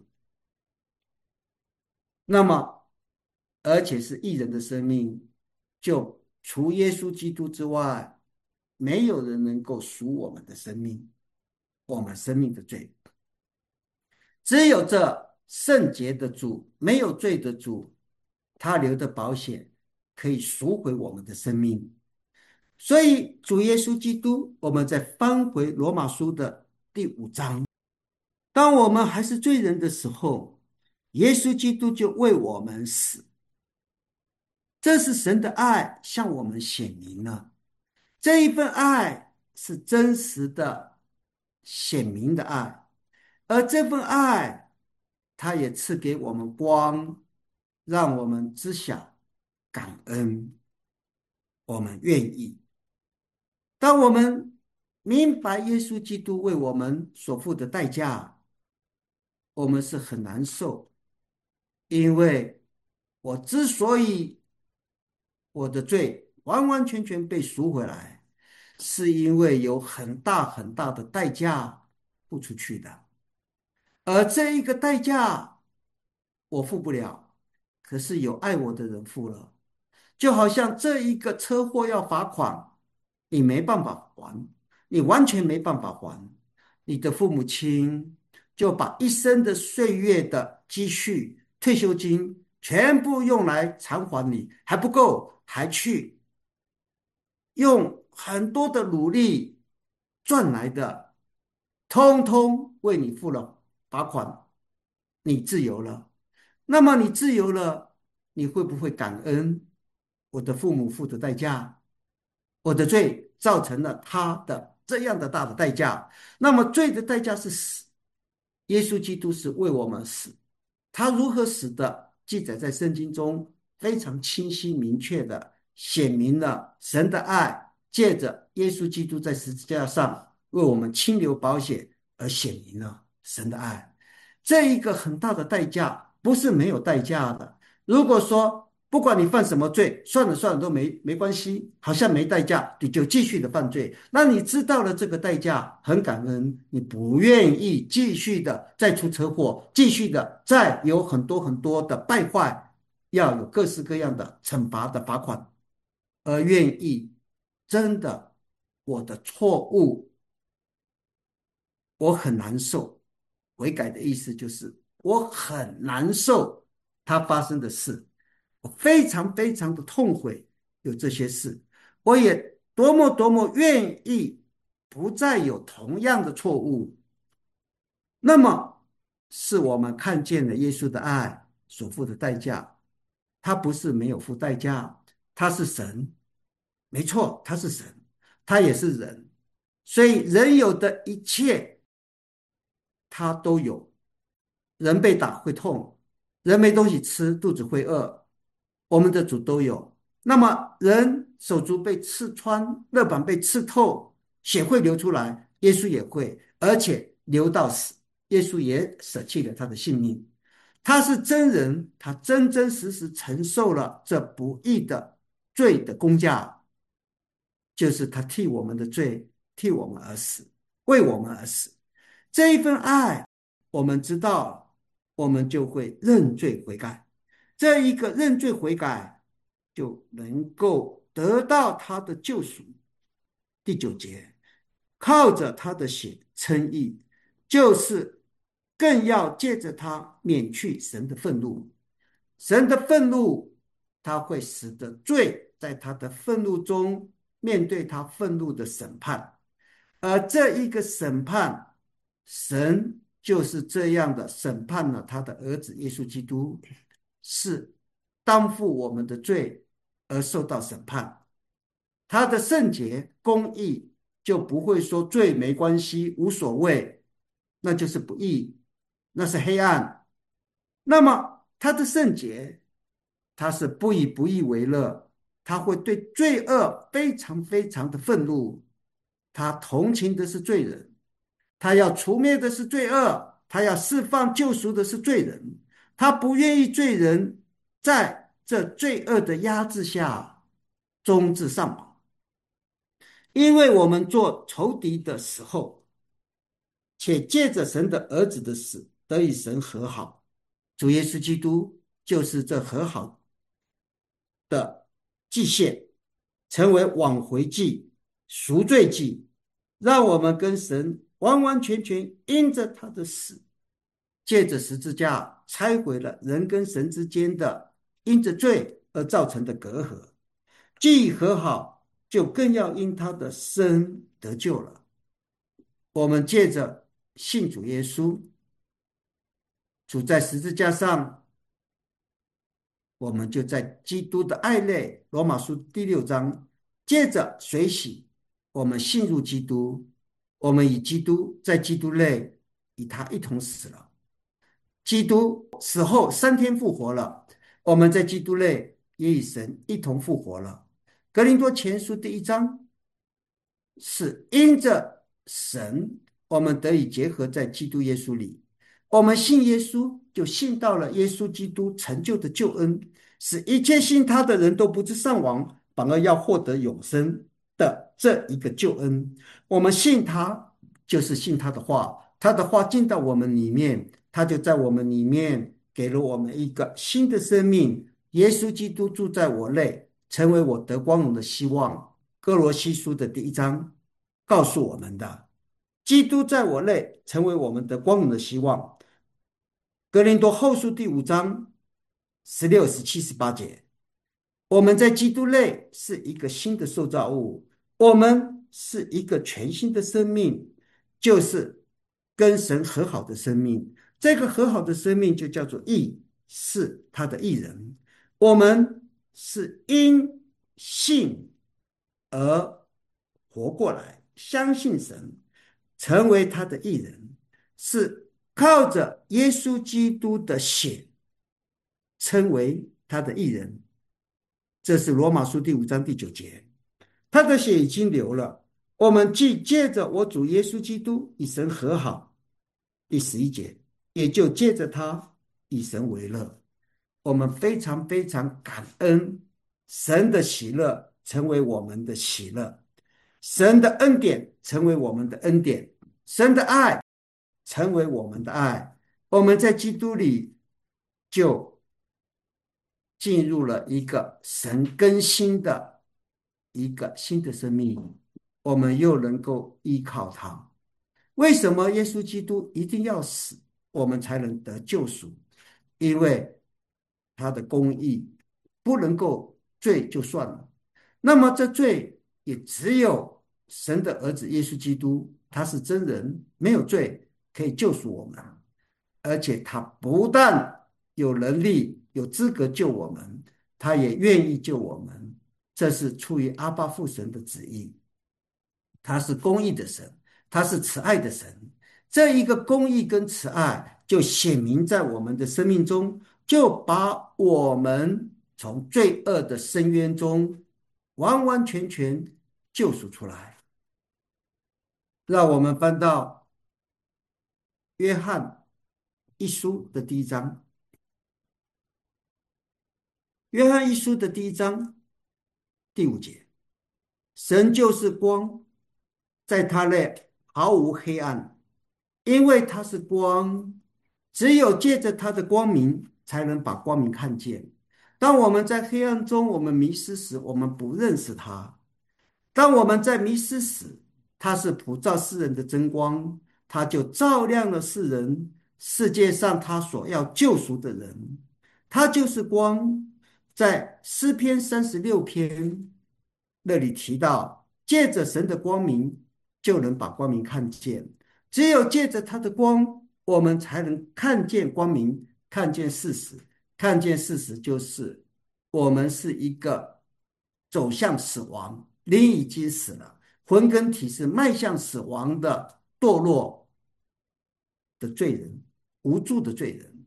那么而且是一人的生命，就除耶稣基督之外，没有人能够赎我们的生命，我们生命的罪。只有这圣洁的主，没有罪的主，他留的保险可以赎回我们的生命。所以主耶稣基督，我们再翻回罗马书的第五章，当我们还是罪人的时候，耶稣基督就为我们死。这是神的爱向我们显明了，这一份爱是真实的、显明的爱，而这份爱，它也赐给我们光，让我们知晓感恩，我们愿意。当我们明白耶稣基督为我们所付的代价，我们是很难受，因为我之所以我的罪完完全全被赎回来，是因为有很大很大的代价付出去的，而这一个代价我付不了，可是有爱我的人付了。就好像这一个车祸要罚款，你没办法还，你完全没办法还，你的父母亲就把一生的岁月的积蓄、退休金全部用来偿还你，还不够，还去用很多的努力赚来的，通通为你付了罚款，你自由了。那么你自由了，你会不会感恩我的父母付的代价？我的罪造成了他的这样的大的代价。那么罪的代价是死，耶稣基督是为我们死。他如何死的，记载在圣经中非常清晰明确的显明了神的爱，借着耶稣基督在十字架上为我们清流宝血而显明了神的爱。这一个很大的代价不是没有代价的。如果说不管你犯什么罪，算了算了都没没关系，好像没代价，你就继续的犯罪。那你知道了这个代价，很感恩，你不愿意继续的再出车祸，继续的再有很多很多的败坏，要有各式各样的惩罚的罚款，而愿意真的我的错误，我很难受。悔改的意思就是我很难受它发生的事，我非常非常的痛悔有这些事，我也多么多么愿意不再有同样的错误。那么是我们看见了耶稣的爱所付的代价，他不是没有付代价，他是神，没错，他是神，他也是人，所以人有的一切他都有。人被打会痛，人没东西吃，肚子会饿，我们的主都有。那么人手足被刺穿，肋板被刺透，血会流出来，耶稣也会，而且流到死，耶稣也舍弃了他的性命。他是真人，他真真实实承受了这不义的罪的工价，就是他替我们的罪，替我们而死，为我们而死。这一份爱，我们知道，我们就会认罪悔改。这一个认罪悔改，就能够得到他的救赎。第九节，靠着他的血称义，就是更要借着他免去神的愤怒。神的愤怒，他会使得罪在他的愤怒中面对他愤怒的审判，而这一个审判，神就是这样的审判了他的儿子耶稣基督，是担负我们的罪而受到审判。他的圣洁公义就不会说罪没关系，无所谓，那就是不义，那是黑暗。那么他的圣洁，他是不以不义为乐，他会对罪恶非常非常的愤怒，他同情的是罪人，他要除灭的是罪恶，他要释放救赎的是罪人，他不愿意罪人在这罪恶的压制下终至上榜。因为我们做仇敌的时候，且借着神的儿子的死得与神和好，主耶稣基督就是这和好的祭献，成为挽回祭、赎罪祭，让我们跟神完完全全因着他的死，借着十字架拆毁了人跟神之间的因着罪而造成的隔阂。既和好，就更要因他的生得救了。我们借着信主耶稣，主在十字架上，我们就在基督的爱内，罗马书第六章，借着水洗，我们信入基督，我们与基督在基督内与他一同死了。基督死后三天复活了，我们在基督内也与神一同复活了。格林多前书第一章是因着神，我们得以结合在基督耶稣里。我们信耶稣，就信到了耶稣基督成就的救恩，使一切信他的人都不致丧亡，反而要获得永生的这一个救恩。我们信他，就是信他的话，他的话进到我们里面，他就在我们里面给了我们一个新的生命。耶稣基督住在我内，成为我得光荣的希望。哥罗西书的第一章告诉我们的，基督在我内，成为我们的光荣的希望。格林多后书第五章十六、十七、十八节，我们在基督内是一个新的受造物，我们是一个全新的生命，就是跟神和好的生命。这个和好的生命就叫做义，是他的义人。我们是因信而活过来，相信神，成为他的义人，是靠着耶稣基督的血称为他的义人。这是罗马书第五章第九节，他的血已经流了，我们既借着我主耶稣基督与神和好。第十一节，也就借着他与神为乐。 我们非常非常感恩神的喜乐成为我们的喜乐，神的恩典成为我们的恩典，神的爱成为我们的爱。我们在基督里就进入了一个神更新的一个新的生命，我们又能够依靠他。为什么耶稣基督一定要死，我们才能得救赎？因为他的公义不能够罪就算了，那么这罪也只有神的儿子耶稣基督，他是真人，没有罪，可以救赎我们。而且他不但有能力、有资格救我们，他也愿意救我们，这是出于阿爸父神的旨意。他是公义的神，他是慈爱的神。这一个公义跟慈爱就显明在我们的生命中，就把我们从罪恶的深渊中完完全全救赎出来。让我们翻到约翰一书的第一章，约翰一书的第一章第五节：神就是光，在他内毫无黑暗，因为他是光，只有借着他的光明，才能把光明看见。当我们在黑暗中，我们迷失时，我们不认识他；当我们在迷失时，他是普照世人的真光，他就照亮了世人，世界上他所要救赎的人，他就是光。在诗篇三十六篇那里提到，借着神的光明，就能把光明看见。只有借着他的光，我们才能看见光明，看见事实。看见事实就是我们是一个走向死亡，灵已经死了，魂跟体是迈向死亡的堕落的罪人，无助的罪人。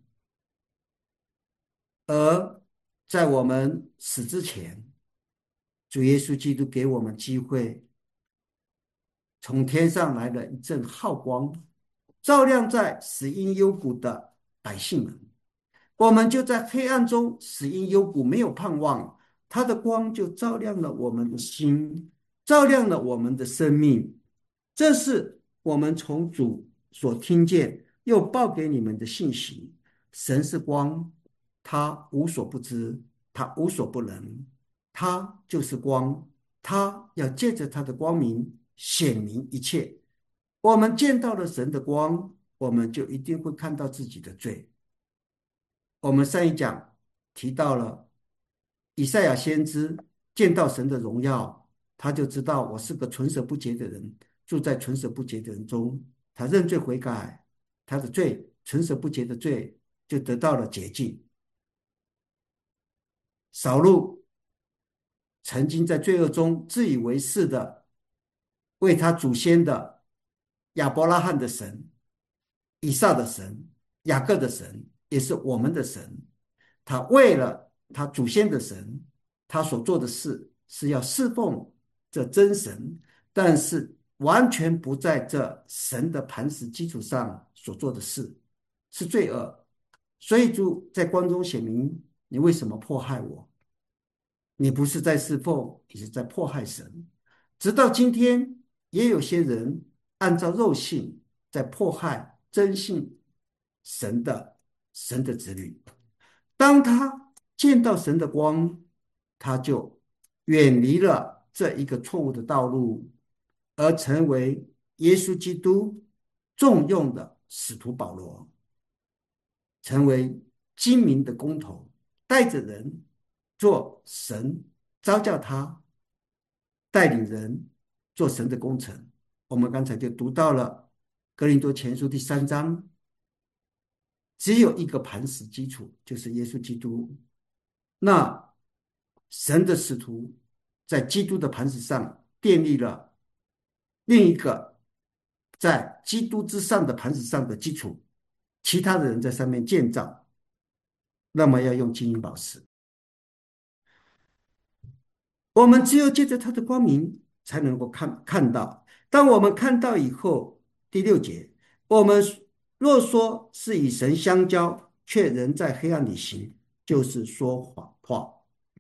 而在我们死之前，主耶稣基督给我们机会，从天上来了一阵浩光，照亮在死荫幽谷的百姓们。我们就在黑暗中，死荫幽谷没有盼望，他的光就照亮了我们的心，照亮了我们的生命。这是我们从主所听见又报给你们的信息。神是光，他无所不知，他无所不能，他就是光，他要借着他的光明显明一切。我们见到了神的光，我们就一定会看到自己的罪。我们上一讲提到了以赛亚先知见到神的荣耀，他就知道我是个纯舌不洁的人，住在纯舌不洁的人中。他认罪悔改，他的罪，纯舌不洁的罪就得到了洁净。扫路曾经在罪恶中自以为是的为他祖先的亚伯拉罕的神、以撒的神、雅各的神，也是我们的神，他为了他祖先的神，他所做的事是要侍奉这真神，但是完全不在这神的磐石基础上所做的事是罪恶。所以主在光中显明，你为什么迫害我？你不是在侍奉，你是在迫害神。直到今天，也有些人按照肉性在迫害真信神的神的子女。当他见到神的光，他就远离了这一个错误的道路，而成为耶稣基督重用的使徒保罗，成为精明的工头，带着人做神召叫他带领人做神的工程。我们刚才就读到了哥林多前书第三章，只有一个磐石基础，就是耶稣基督。那神的使徒在基督的磐石上建立了另一个在基督之上的磐石上的基础，其他的人在上面建造，那么要用金银宝石。我们只有借着他的光明才能够看看到。当我们看到以后，第六节，我们若说是与神相交，却仍在黑暗里行， 就是说谎话。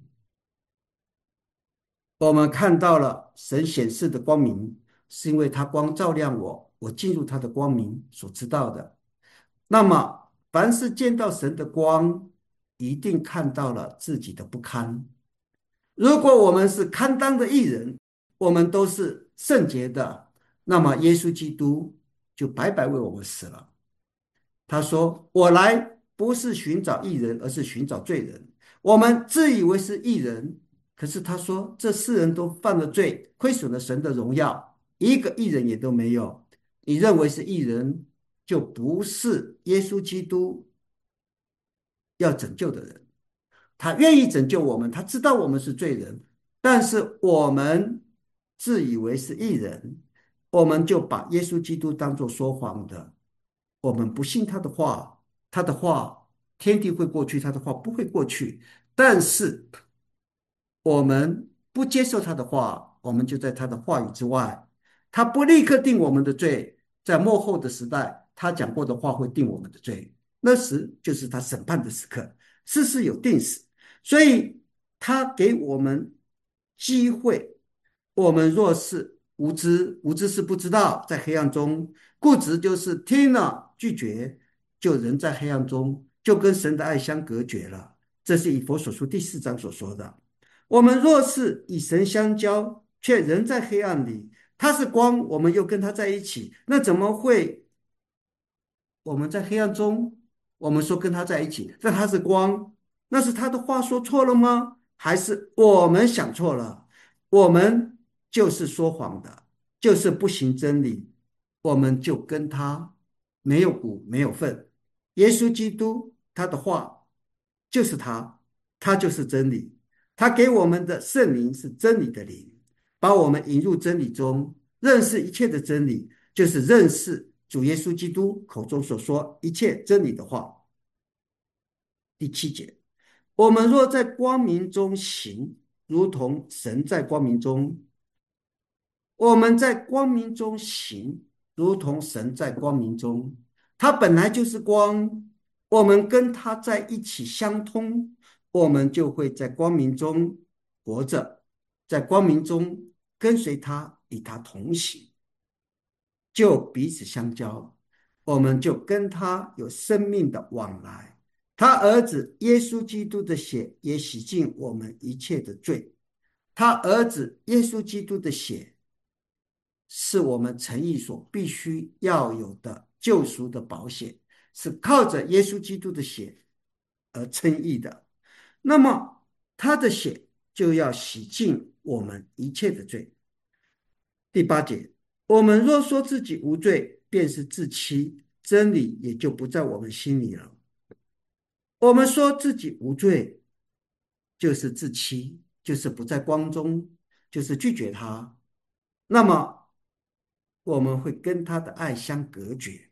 我们看到了神显示的光明，是因为他光照亮我，我进入他的光明所知道的。那么，凡是见到神的光，一定看到了自己的不堪。如果我们是堪当的义人，我们都是圣洁的，那么耶稣基督就白白为我们死了。他说：“我来不是寻找义人，而是寻找罪人。”我们自以为是义人，可是他说这世人都犯了罪，亏损了神的荣耀，一个义人也都没有。你认为是义人，就不是耶稣基督要拯救的人。他愿意拯救我们，他知道我们是罪人，但是我们自以为是义人，我们就把耶稣基督当作说谎的，我们不信他的话，他的话天地会过去，他的话不会过去，但是我们不接受他的话，我们就在他的话语之外。他不立刻定我们的罪，在末后的时代，他讲过的话会定我们的罪，那时就是他审判的时刻，事事有定时。所以他给我们机会，我们若是无知，无知是不知道，在黑暗中固执，就是听了拒绝，就人在黑暗中，就跟神的爱相隔绝了。这是以弗所书第四章所说的。我们若是与神相交，却人在黑暗里，他是光，我们又跟他在一起，那怎么会我们在黑暗中，我们说跟他在一起，但他是光，那是他的话说错了吗？还是我们想错了？我们就是说谎的，就是不行真理，我们就跟他没有骨没有份。耶稣基督他的话就是他，他就是真理，他给我们的圣灵是真理的灵，把我们引入真理中，认识一切的真理。就是认识主耶稣基督口中所说一切真理的话。第七节，我们若在光明中行，如同神在光明中；我们在光明中行，如同神在光明中。他本来就是光，我们跟他在一起相通，我们就会在光明中活着，在光明中跟随他，与他同行。就彼此相交，我们就跟他有生命的往来。他儿子耶稣基督的血也洗净我们一切的罪。他儿子耶稣基督的血是我们诚意所必须要有的救赎的保险，是靠着耶稣基督的血而称义的。那么他的血就要洗净我们一切的罪。第八节，我们若说自己无罪，便是自欺，真理也就不在我们心里了。我们说自己无罪，就是自欺，就是不在光中，就是拒绝他。那么我们会跟他的爱相隔绝。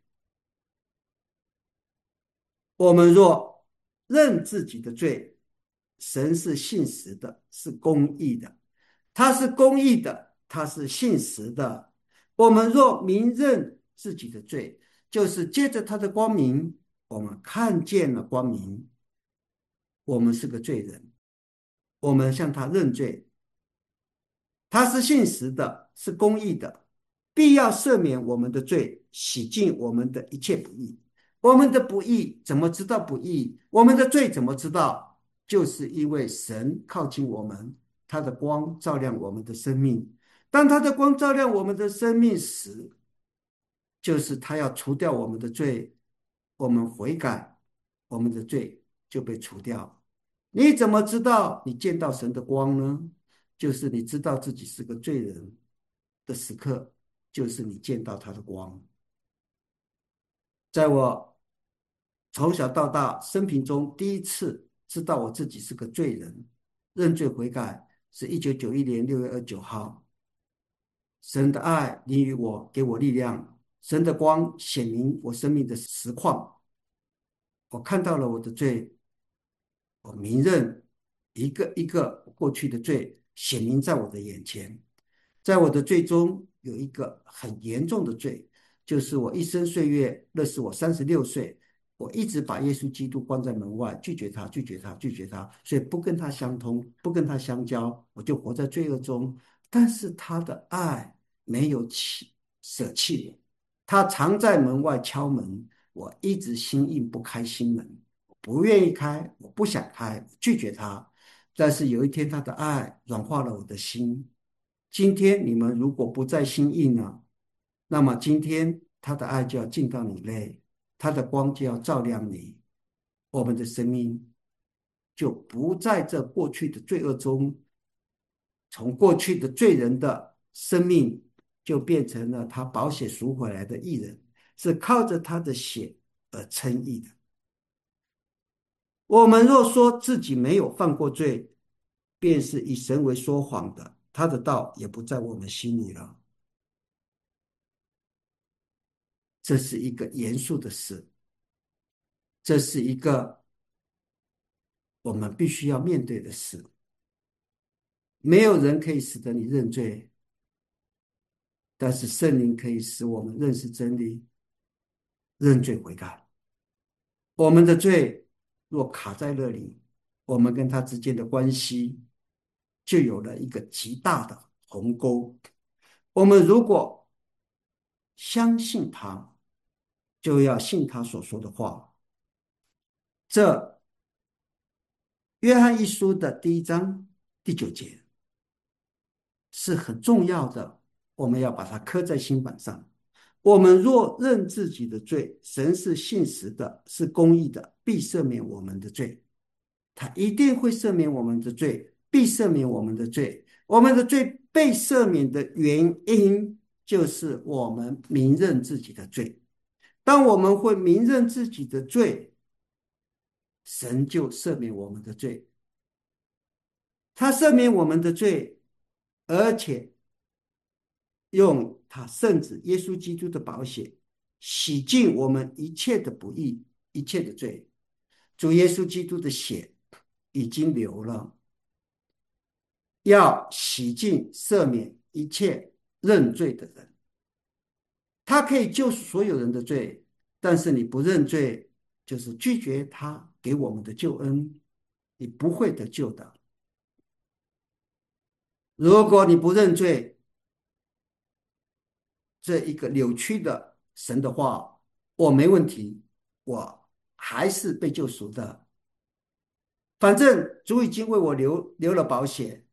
我们若认自己的罪，神是信实的，是公义的。他是公义的，他是信实的。我们若明认自己的罪，就是借着他的光明，我们看见了光明，我们是个罪人，我们向他认罪。他是信实的，是公义的，必要赦免我们的罪，洗净我们的一切不义。我们的不义怎么知道不义？我们的罪怎么知道？就是因为神靠近我们，他的光照亮我们的生命。当他的光照亮我们的生命时，就是他要除掉我们的罪，我们悔改，我们的罪就被除掉。你怎么知道你见到神的光呢？就是你知道自己是个罪人的时刻，就是你见到他的光。在我从小到大生平中第一次知道我自己是个罪人，认罪悔改，是一九九一年六月二十九号。神的爱临于我，给我力量，神的光显明我生命的实况。我看到了我的罪，我明认一个一个过去的罪显明在我的眼前。在我的罪中有一个很严重的罪，就是我一生岁月，那是我三十六岁， 我一直把耶稣基督关在门外，拒绝他，拒绝他，拒绝他，所以不跟他相通，不跟他相交，我就活在罪恶中。但是他的爱没有弃舍弃我，他常在门外敲门，我一直心硬不开心门，不愿意开，我不想开，拒绝他。但是有一天，他的爱软化了我的心。今天你们如果不再心硬了，那么今天他的爱就要进到你内，他的光就要照亮你，我们的生命就不在这过去的罪恶中，从过去的罪人的生命，就变成了他宝血赎回来的义人，是靠着他的血而称义的。我们若说自己没有犯过罪，便是以神为说谎的，他的道也不在我们心里了。这是一个严肃的事，这是一个我们必须要面对的事。没有人可以使得你认罪，但是圣灵可以使我们认识真理，认罪悔改。我们的罪若卡在那里，我们跟他之间的关系就有了一个极大的鸿沟。我们如果相信他，就要信他所说的话。这约翰一书的第一章第九节是很重要的，我们要把它刻在心板上。我们若认自己的罪，神是信实的，是公义的，必赦免我们的罪。他一定会赦免我们的罪，必赦免我们的罪。我们的罪被赦免的原因，就是我们明认自己的罪。当我们会明认自己的罪，神就赦免我们的罪。他赦免我们的罪，而且用他圣子耶稣基督的宝血洗净我们一切的不义、一切的罪。主耶稣基督的血已经流了，要洗净、赦免一切认罪的人。他可以救赎所有人的罪，但是你不认罪，就是拒绝他给我们的救恩，你不会得救的。如果你不认罪，这一个扭曲的神的话，我没问题，我还是被救赎的。反正主已经为我留留了保险，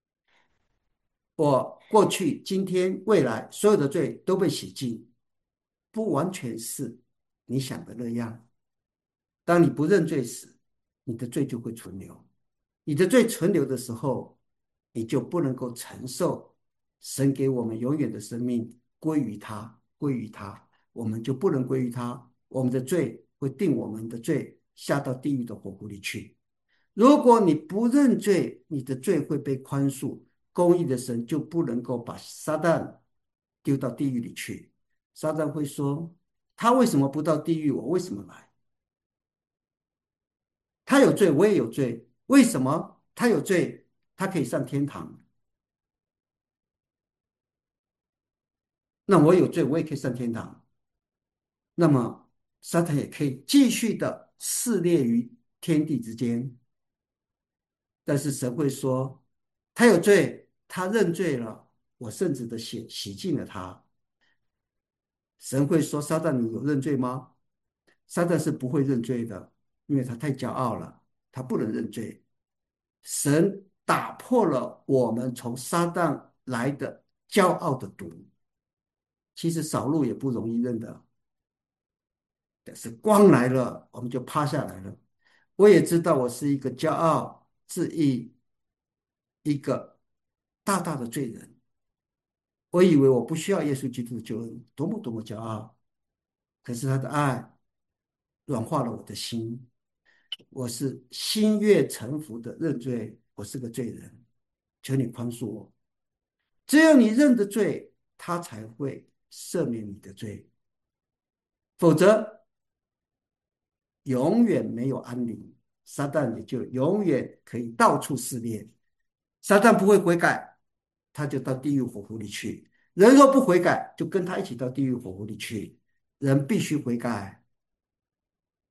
我过去、今天、未来所有的罪都被洗净，不完全是你想的那样。当你不认罪时，你的罪就会存留。你的罪存留的时候，你就不能够承受神给我们永远的生命归于他，归于他，我们就不能归于他。我们的罪会定我们的罪下到地狱的火湖里去。如果你不认罪，你的罪会被宽恕，公义的神就不能够把撒旦丢到地狱里去。撒旦会说：他为什么不到地狱？我为什么来？他有罪，我也有罪，为什么他有罪，他可以上天堂？那我有罪，我也可以上天堂。那么撒旦也可以继续的肆虐于天地之间。但是神会说，他有罪，他认罪了，我圣子的血洗净了他。神会说，撒旦，你有认罪吗？撒旦是不会认罪的，因为他太骄傲了，他不能认罪。神打破了我们从撒旦来的骄傲的毒。其实扫路也不容易认的，但是光来了，我们就趴下来了。我也知道我是一个骄傲自义、一个大大的罪人。我以为我不需要耶稣基督的救恩，多么多么骄傲。可是他的爱软化了我的心，我是心悦诚服的认罪，我是个罪人，求你宽恕我。只有你认的罪，他才会赦免你的罪，否则永远没有安宁，撒旦也就永远可以到处肆虐。撒旦不会悔改，他就到地狱火湖里去；人若不悔改，就跟他一起到地狱火湖里去。人必须悔改，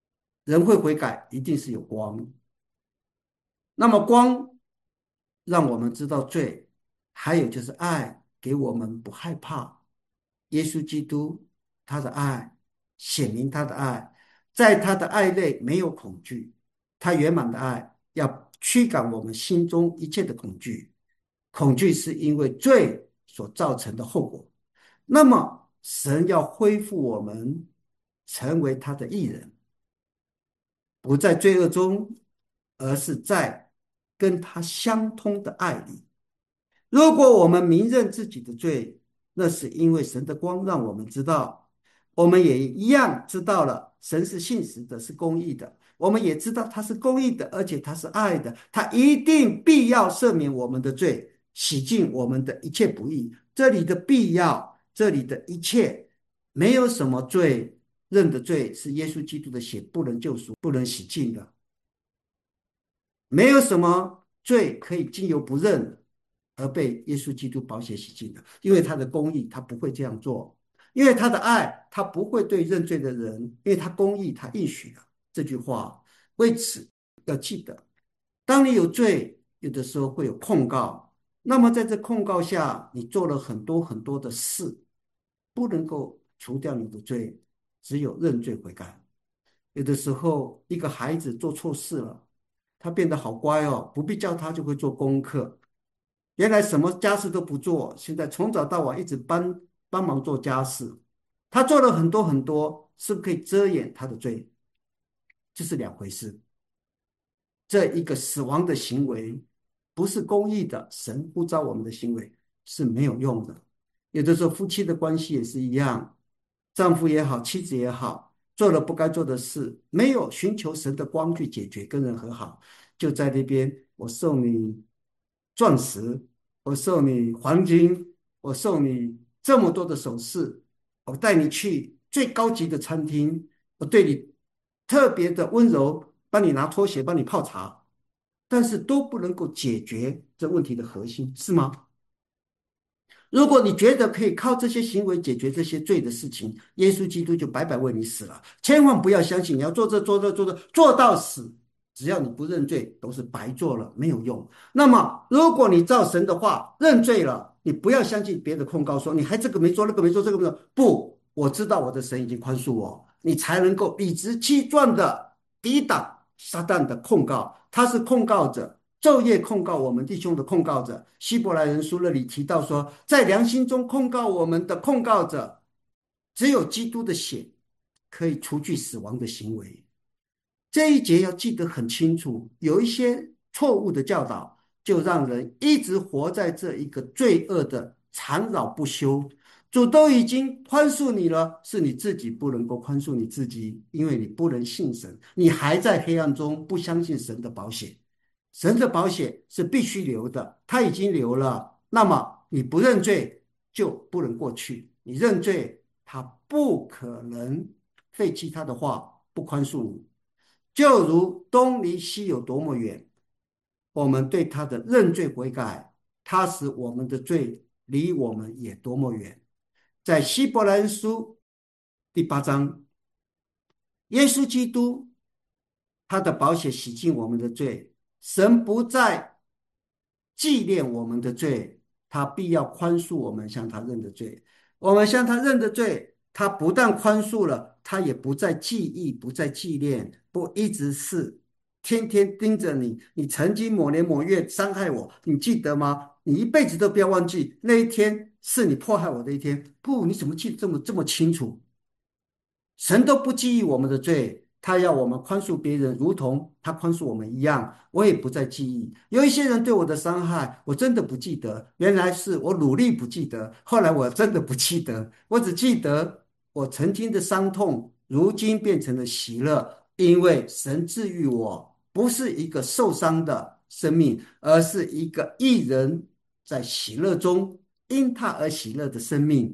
人会悔改，一定是有光。那么光让我们知道罪，还有就是爱给我们不害怕。耶稣基督他的爱显明他的爱，在他的爱内没有恐惧，他圆满的爱要驱赶我们心中一切的恐惧。恐惧是因为罪所造成的后果。那么神要恢复我们，成为他的义人，不在罪恶中，而是在跟他相通的爱里。如果我们明认自己的罪，那是因为神的光让我们知道，我们也一样知道了神是信实的，是公义的。我们也知道他是公义的，而且他是爱的，他一定必要赦免我们的罪，洗净我们的一切不义。这里的必要，这里的一切，没有什么罪认的罪是耶稣基督的血不能救赎、不能洗净的。没有什么罪可以经由不认而被耶稣基督宝血洗净的，因为他的公义，他不会这样做；因为他的爱，他不会对认罪的人，因为他公义，他应许了这句话。为此要记得，当你有罪，有的时候会有控告，那么在这控告下，你做了很多很多的事，不能够除掉你的罪，只有认罪悔改。有的时候，一个孩子做错事了，他变得好乖哦，不必叫他就会做功课。原来什么家事都不做，现在从早到晚一直帮帮忙做家事。他做了很多很多，是不是可以遮掩他的罪？这是两回事。这一个死亡的行为不是公义的，神呼召我们的行为是没有用的。有的时候夫妻的关系也是一样，丈夫也好，妻子也好，做了不该做的事，没有寻求神的光去解决，跟人和好，就在那边我送你钻石，我送你黄金，我送你这么多的首饰，我带你去最高级的餐厅，我对你特别的温柔，帮你拿拖鞋，帮你泡茶，但是都不能够解决这问题的核心，是吗？如果你觉得可以靠这些行为解决这些罪的事情，耶稣基督就白白为你死了。千万不要相信你要做这做这做这做到死，只要你不认罪，都是白做了，没有用。那么，如果你照神的话认罪了，你不要相信别的控告说你还这个没做那个没做这个没做，不，我知道我的神已经宽恕我，你才能够理直气壮的抵挡撒旦的控告。他是控告者。昼夜控告我们弟兄的控告者，希伯来人书那里提到说，在良心中控告我们的控告者，只有基督的血可以除去死亡的行为。这一节要记得很清楚，有一些错误的教导，就让人一直活在这一个罪恶的缠绕不休。主都已经宽恕你了，是你自己不能够宽恕你自己，因为你不能信神，你还在黑暗中，不相信神的保险。神的保险是必须留的，他已经留了，那么你不认罪就不能过去，你认罪，他不可能废弃他的话，不宽恕你。就如东离西有多么远，我们对他的认罪悔改，他使我们的罪离我们也多么远。在希伯来书第八章，耶稣基督他的宝血洗净我们的罪，神不再纪念我们的罪，他必要宽恕我们向他认的罪。我们向他认的罪，他不但宽恕了，他也不再记忆，不再纪念，不一直是天天盯着你。你曾经某年某月伤害我，你记得吗？你一辈子都不要忘记那一天是你迫害我的一天。不，你怎么记得这么这么清楚？神都不记忆我们的罪，他要我们宽恕别人，如同他宽恕我们一样。我也不再记忆。有一些人对我的伤害，我真的不记得，原来是我努力不记得，后来我真的不记得，我只记得我曾经的伤痛，如今变成了喜乐，因为神治愈我，不是一个受伤的生命，而是一个义人在喜乐中因他而喜乐的生命。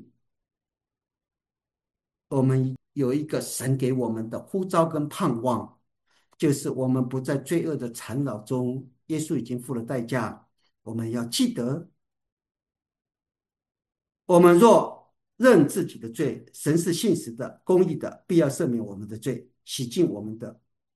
我们有一个神给我们的呼召跟盼望，就是我们不在罪恶的缠绕中，耶稣已经付了代价。我们要记得，我们若认自己的罪，神是信实的、公义的，必要赦免我们的罪，洗净我们的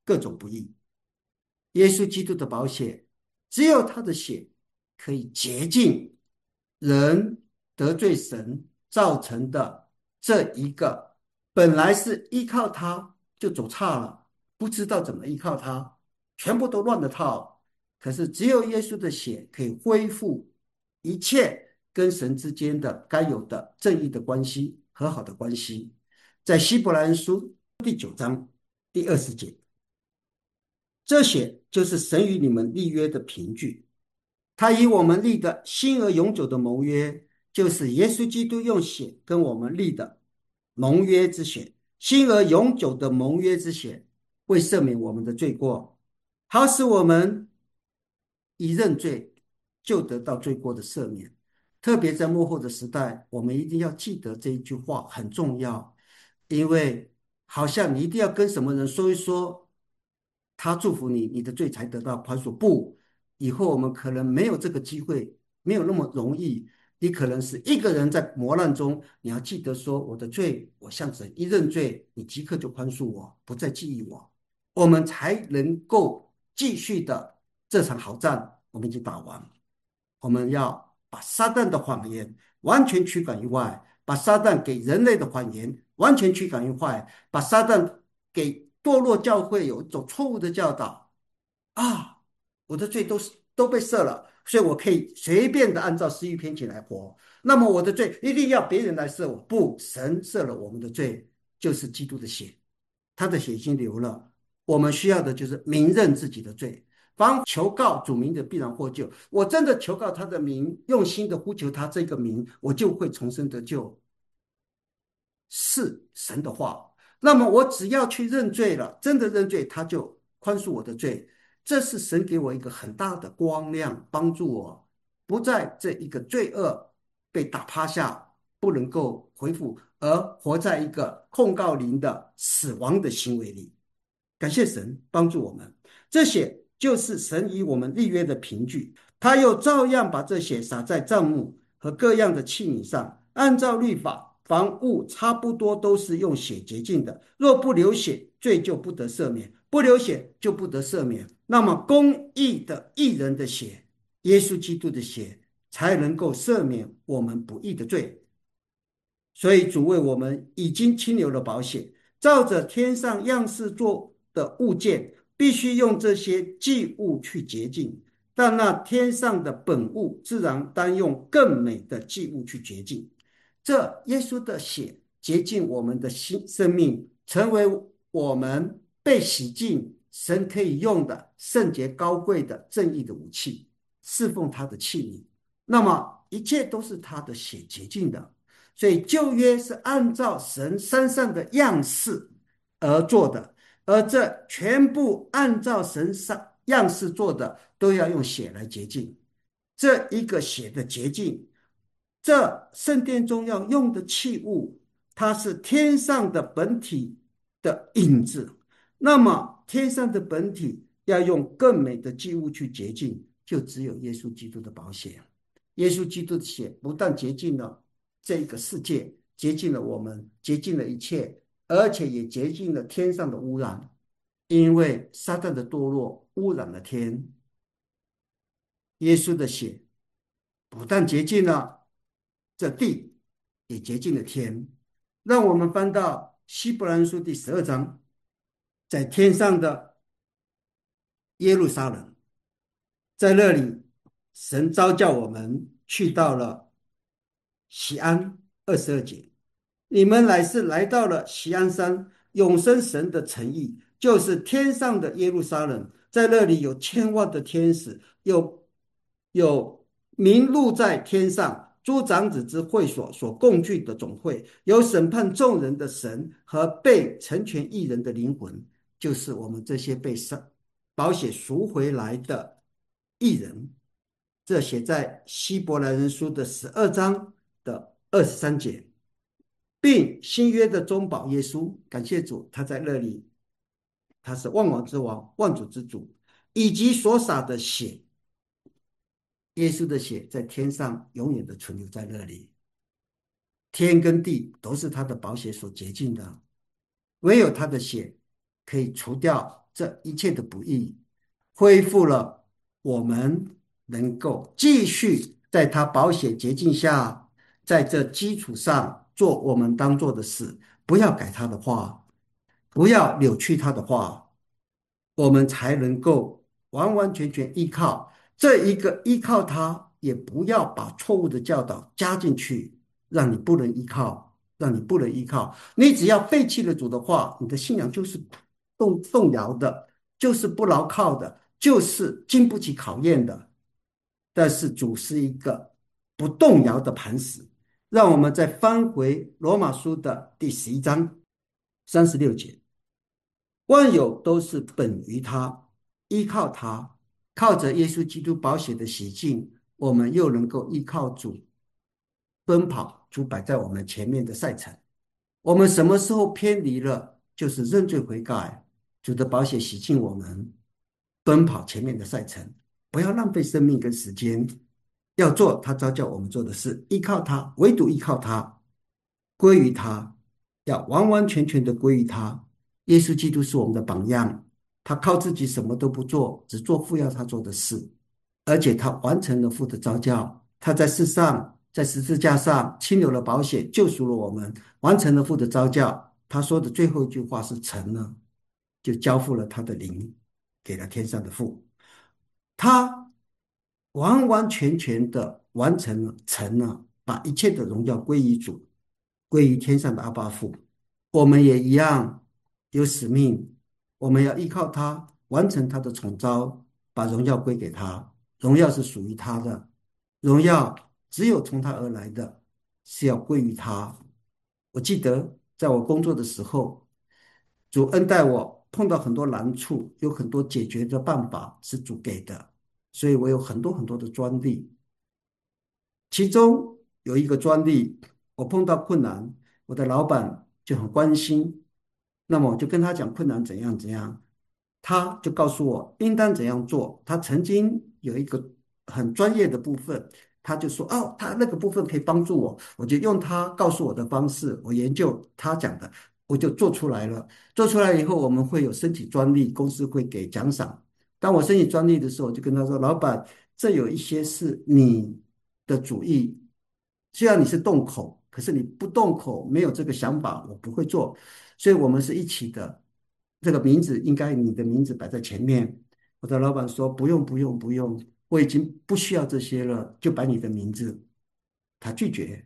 各种不义。耶稣基督的宝血，只有他的血可以洁净人得罪神造成的这一个本来是依靠他就走差了，不知道怎么依靠他，全部都乱了套。可是只有耶稣的血可以恢复一切跟神之间的该有的正义的关系、和好的关系。在希伯来人书第九章第二十节，这些就是神与你们立约的凭据。他以我们立的新而永久的盟约，就是耶稣基督用血跟我们立的盟约之血，新而永久的盟约之血，为赦免我们的罪过，好使我们一认罪就得到罪过的赦免。特别在末后的时代，我们一定要记得这一句话很重要，因为好像你一定要跟什么人说一说，他祝福你，你的罪才得到宽恕。不，以后我们可能没有这个机会，没有那么容易。你可能是一个人在磨难中，你要记得说我的罪，我向神一认罪，你即刻就宽恕我，不再记忆我，我们才能够继续的这场好战，我们已经打完。我们要把撒旦的谎言完全驱赶于外，把撒旦给人类的谎言完全驱赶于外，把撒旦给堕落教会有一种错误的教导啊，我的罪都是都被赦了，所以我可以随便的按照私欲偏情来活。那么我的罪一定要别人来赦我？不，神赦了我们的罪，就是基督的血，他的血已经流了。我们需要的就是明认自己的罪。凡求告主名的，必然获救。我真的求告他的名，用心的呼求他这个名，我就会重生得救。是神的话。那么我只要去认罪了，真的认罪，他就宽恕我的罪。这是神给我一个很大的光亮，帮助我不在这一个罪恶被打趴下，不能够恢复，而活在一个控告灵的死亡的行为里。感谢神帮助我们，这些就是神与我们立约的凭据。他又照样把这些撒在帐幕和各样的器皿上，按照律法，凡物差不多都是用血洁净的。若不流血，罪就不得赦免；不流血，就不得赦免。那么，公义的义人的血，耶稣基督的血，才能够赦免我们不义的罪。所以主为我们已经清流了保险，照着天上样式做的物件，必须用这些祭物去洁净，但那天上的本物自然单用更美的祭物去洁净。这耶稣的血洁净我们的心生命，成为我们被洗净神可以用的圣洁高贵的正义的武器，侍奉他的器皿。那么一切都是他的血洁净的。所以旧约是按照神身上的样式而做的，而这全部按照神上样式做的，都要用血来洁净。这一个血的洁净，这圣殿中要用的器物，它是天上的本体的影子。那么天上的本体要用更美的祭物去洁净，就只有耶稣基督的宝血。耶稣基督的血不但洁净了这个世界，洁净了我们，洁净了一切，而且也洁净了天上的污染。因为撒旦的堕落污染了天，耶稣的血不但洁净了这地，也洁净了天。让我们翻到希伯来书第十二章，在天上的耶路撒冷，在那里神召叫我们去到了锡安。二十二节，你们乃是来到了锡安山，永生神的城邑，就是天上的耶路撒冷。在那里有千万的天使，有有名录在天上诸长子之会所所共聚的总会，有审判众人的神和被成全义人的灵魂，就是我们这些被宝血赎回来的义人。这写在希伯来人书的十二章的二十三节，并新约的中保耶稣，感谢主，他在那里，他是万王之王，万主之主，以及所洒的血，耶稣的血在天上永远的存留在那里，天跟地都是他的宝血所洁净的，唯有他的血可以除掉这一切的不义，恢复了我们能够继续在他宝血洁净下，在这基础上做我们当做的事，不要改他的话，不要扭曲他的话，我们才能够完完全全依靠这一个依靠他，也不要把错误的教导加进去，让你不能依靠，让你不能依靠。你只要废弃了主的话，你的信仰就是动动摇的，就是不牢靠的，就是经不起考验的。但是主是一个不动摇的磐石。让我们再翻回罗马书的第十一章三十六节。万有都是本于他，依靠他，靠着耶稣基督宝血的洗净，我们又能够依靠主奔跑主摆在我们前面的赛程。我们什么时候偏离了，就是认罪悔改，主的宝血洗净我们，奔跑前面的赛程，不要浪费生命跟时间，要做他召叫我们做的事，依靠他，唯独依靠他，归于他，要完完全全的归于他。耶稣基督是我们的榜样，他靠自己什么都不做，只做父要他做的事，而且他完成了父的召叫，他在世上在十字架上亲流了宝血，救赎了我们，完成了父的召叫。他说的最后一句话是成了，就交付了他的灵给了天上的父。他完完全全的完成了，成了，把一切的荣耀归于主，归于天上的阿爸父。我们也一样有使命，我们要依靠他，完成他的宠召，把荣耀归给他。荣耀是属于他的，荣耀只有从他而来的，是要归于他。我记得在我工作的时候，主恩待我，碰到很多难处，有很多解决的办法是主给的，所以我有很多很多的专利。其中有一个专利，我碰到困难，我的老板就很关心，那么我就跟他讲困难怎样怎样，他就告诉我应当怎样做。他曾经有一个很专业的部分，他就说哦，他那个部分可以帮助我，我就用他告诉我的方式，我研究他讲的，我就做出来了。做出来以后，我们会有申请专利，公司会给奖赏。当我申请专利的时候，我就跟他说，老板，这有一些是你的主意，虽然你是动口，可是你不动口，没有这个想法，我不会做。所以我们是一起的。这个名字应该你的名字摆在前面。我的老板说不用不用不用，我已经不需要这些了，就摆你的名字。他拒绝。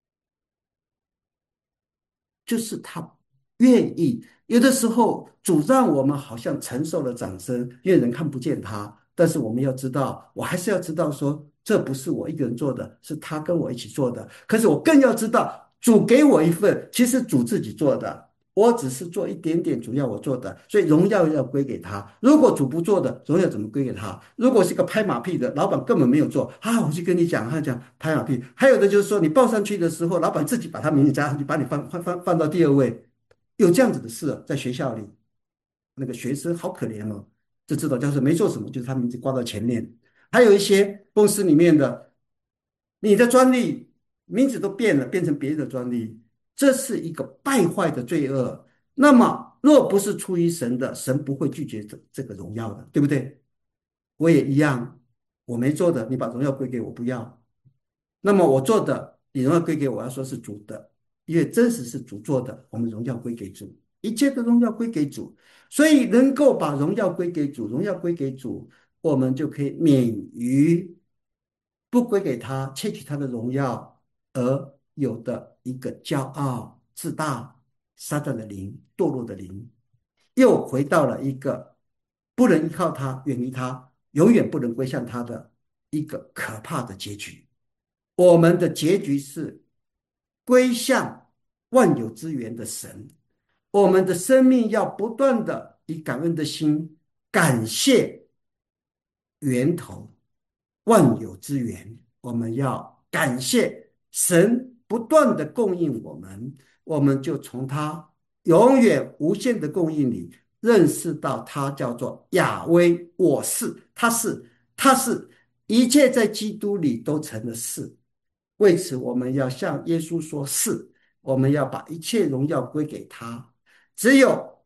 就是他愿意。有的时候，主让我们好像承受了掌声，因为人看不见他。但是我们要知道，我还是要知道说，这不是我一个人做的，是他跟我一起做的。可是我更要知道，主给我一份，其实主自己做的，我只是做一点点主要我做的，所以荣耀要归给他。如果主不做的，荣耀怎么归给他？如果是个拍马屁的，老板根本没有做啊，我就跟你讲，他讲拍马屁。还有的就是说，你报上去的时候，老板自己把他名字加上去，把你放放放放到第二位，有这样子的事啊在学校里，那个学生好可怜哦，就知道教授没做什么，就是他名字挂到前面。还有一些公司里面的，你的专利名字都变了，变成别人的专利，这是一个败坏的罪恶。那么，若不是出于神的，神不会拒绝这这个荣耀的，对不对？我也一样，我没做的，你把荣耀归给我，不要。那么我做的，你荣耀归给我，要说是主的，因为真实是主做的，我们荣耀归给主，一切的荣耀归给主。所以能够把荣耀归给主，荣耀归给主，我们就可以免于不归给他，窃取他的荣耀，而有的一个骄傲、自大、撒旦的灵、堕落的灵，又回到了一个不能依靠他、远离他、永远不能归向他的一个可怕的结局。我们的结局是归向万有之源的神。我们的生命要不断的以感恩的心感谢源头，万有之源。我们要感谢神不断的供应我们，我们就从他永远无限的供应里认识到他叫做亚威，我是，他是，他是，一切在基督里都成了事。为此，我们要向耶稣说是，我们要把一切荣耀归给他。只有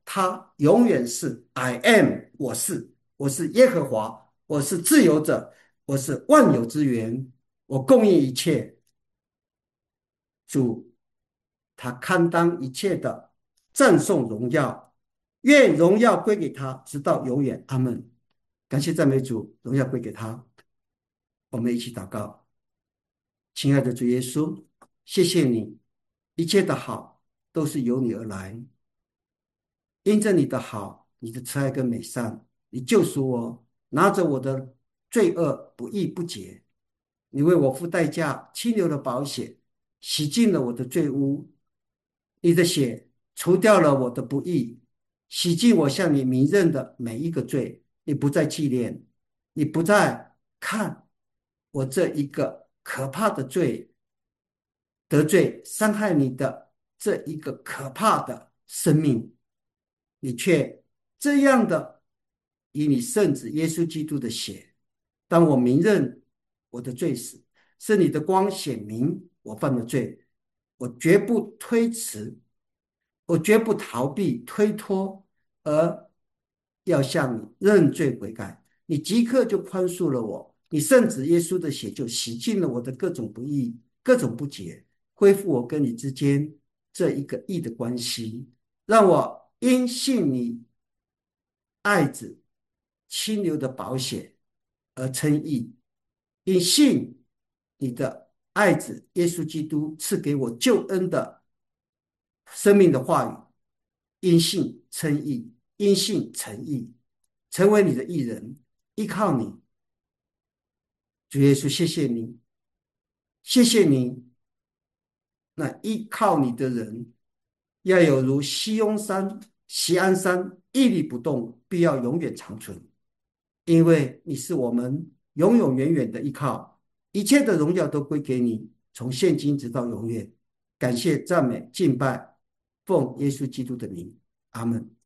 他永远是 I am，我是，我是耶和华，我是自由者，我是万有之源，我供应一切。主，他堪当一切的赞颂荣耀，愿荣耀归给他，直到永远。阿门。感谢赞美主，荣耀归给他。我们一起祷告。亲爱的主耶稣，谢谢你，一切的好都是由你而来。因着你的好，你的慈爱跟美善，你救赎我，拿着我的罪恶不义不洁，你为我付代价，清流的宝血洗净了我的罪污，你的血除掉了我的不义，洗净我向你明认的每一个罪。你不再纪念，你不再看我这一个可怕的罪，得罪伤害你的这一个可怕的生命，你却这样的以你圣子耶稣基督的血，当我明认我的罪时，是你的光显明我犯了罪，我绝不推辞，我绝不逃避推脱，而要向你认罪悔改。你即刻就宽恕了我，你圣子耶稣的血就洗净了我的各种不义、各种不洁，恢复我跟你之间这一个义的关系，让我因信你爱子清流的宝血而称义，因信你的爱子耶稣基督赐给我救恩的生命的话语，因信称义，因信成义，成为你的义人，依靠你。主耶稣，谢谢你，谢谢你。那依靠你的人，要有如西翁山、锡安山屹立不动，必要永远长存。因为你是我们永永远远的依靠，一切的荣耀都归给你，从现今直到永远。感谢、赞美、敬拜，奉耶稣基督的名，阿门。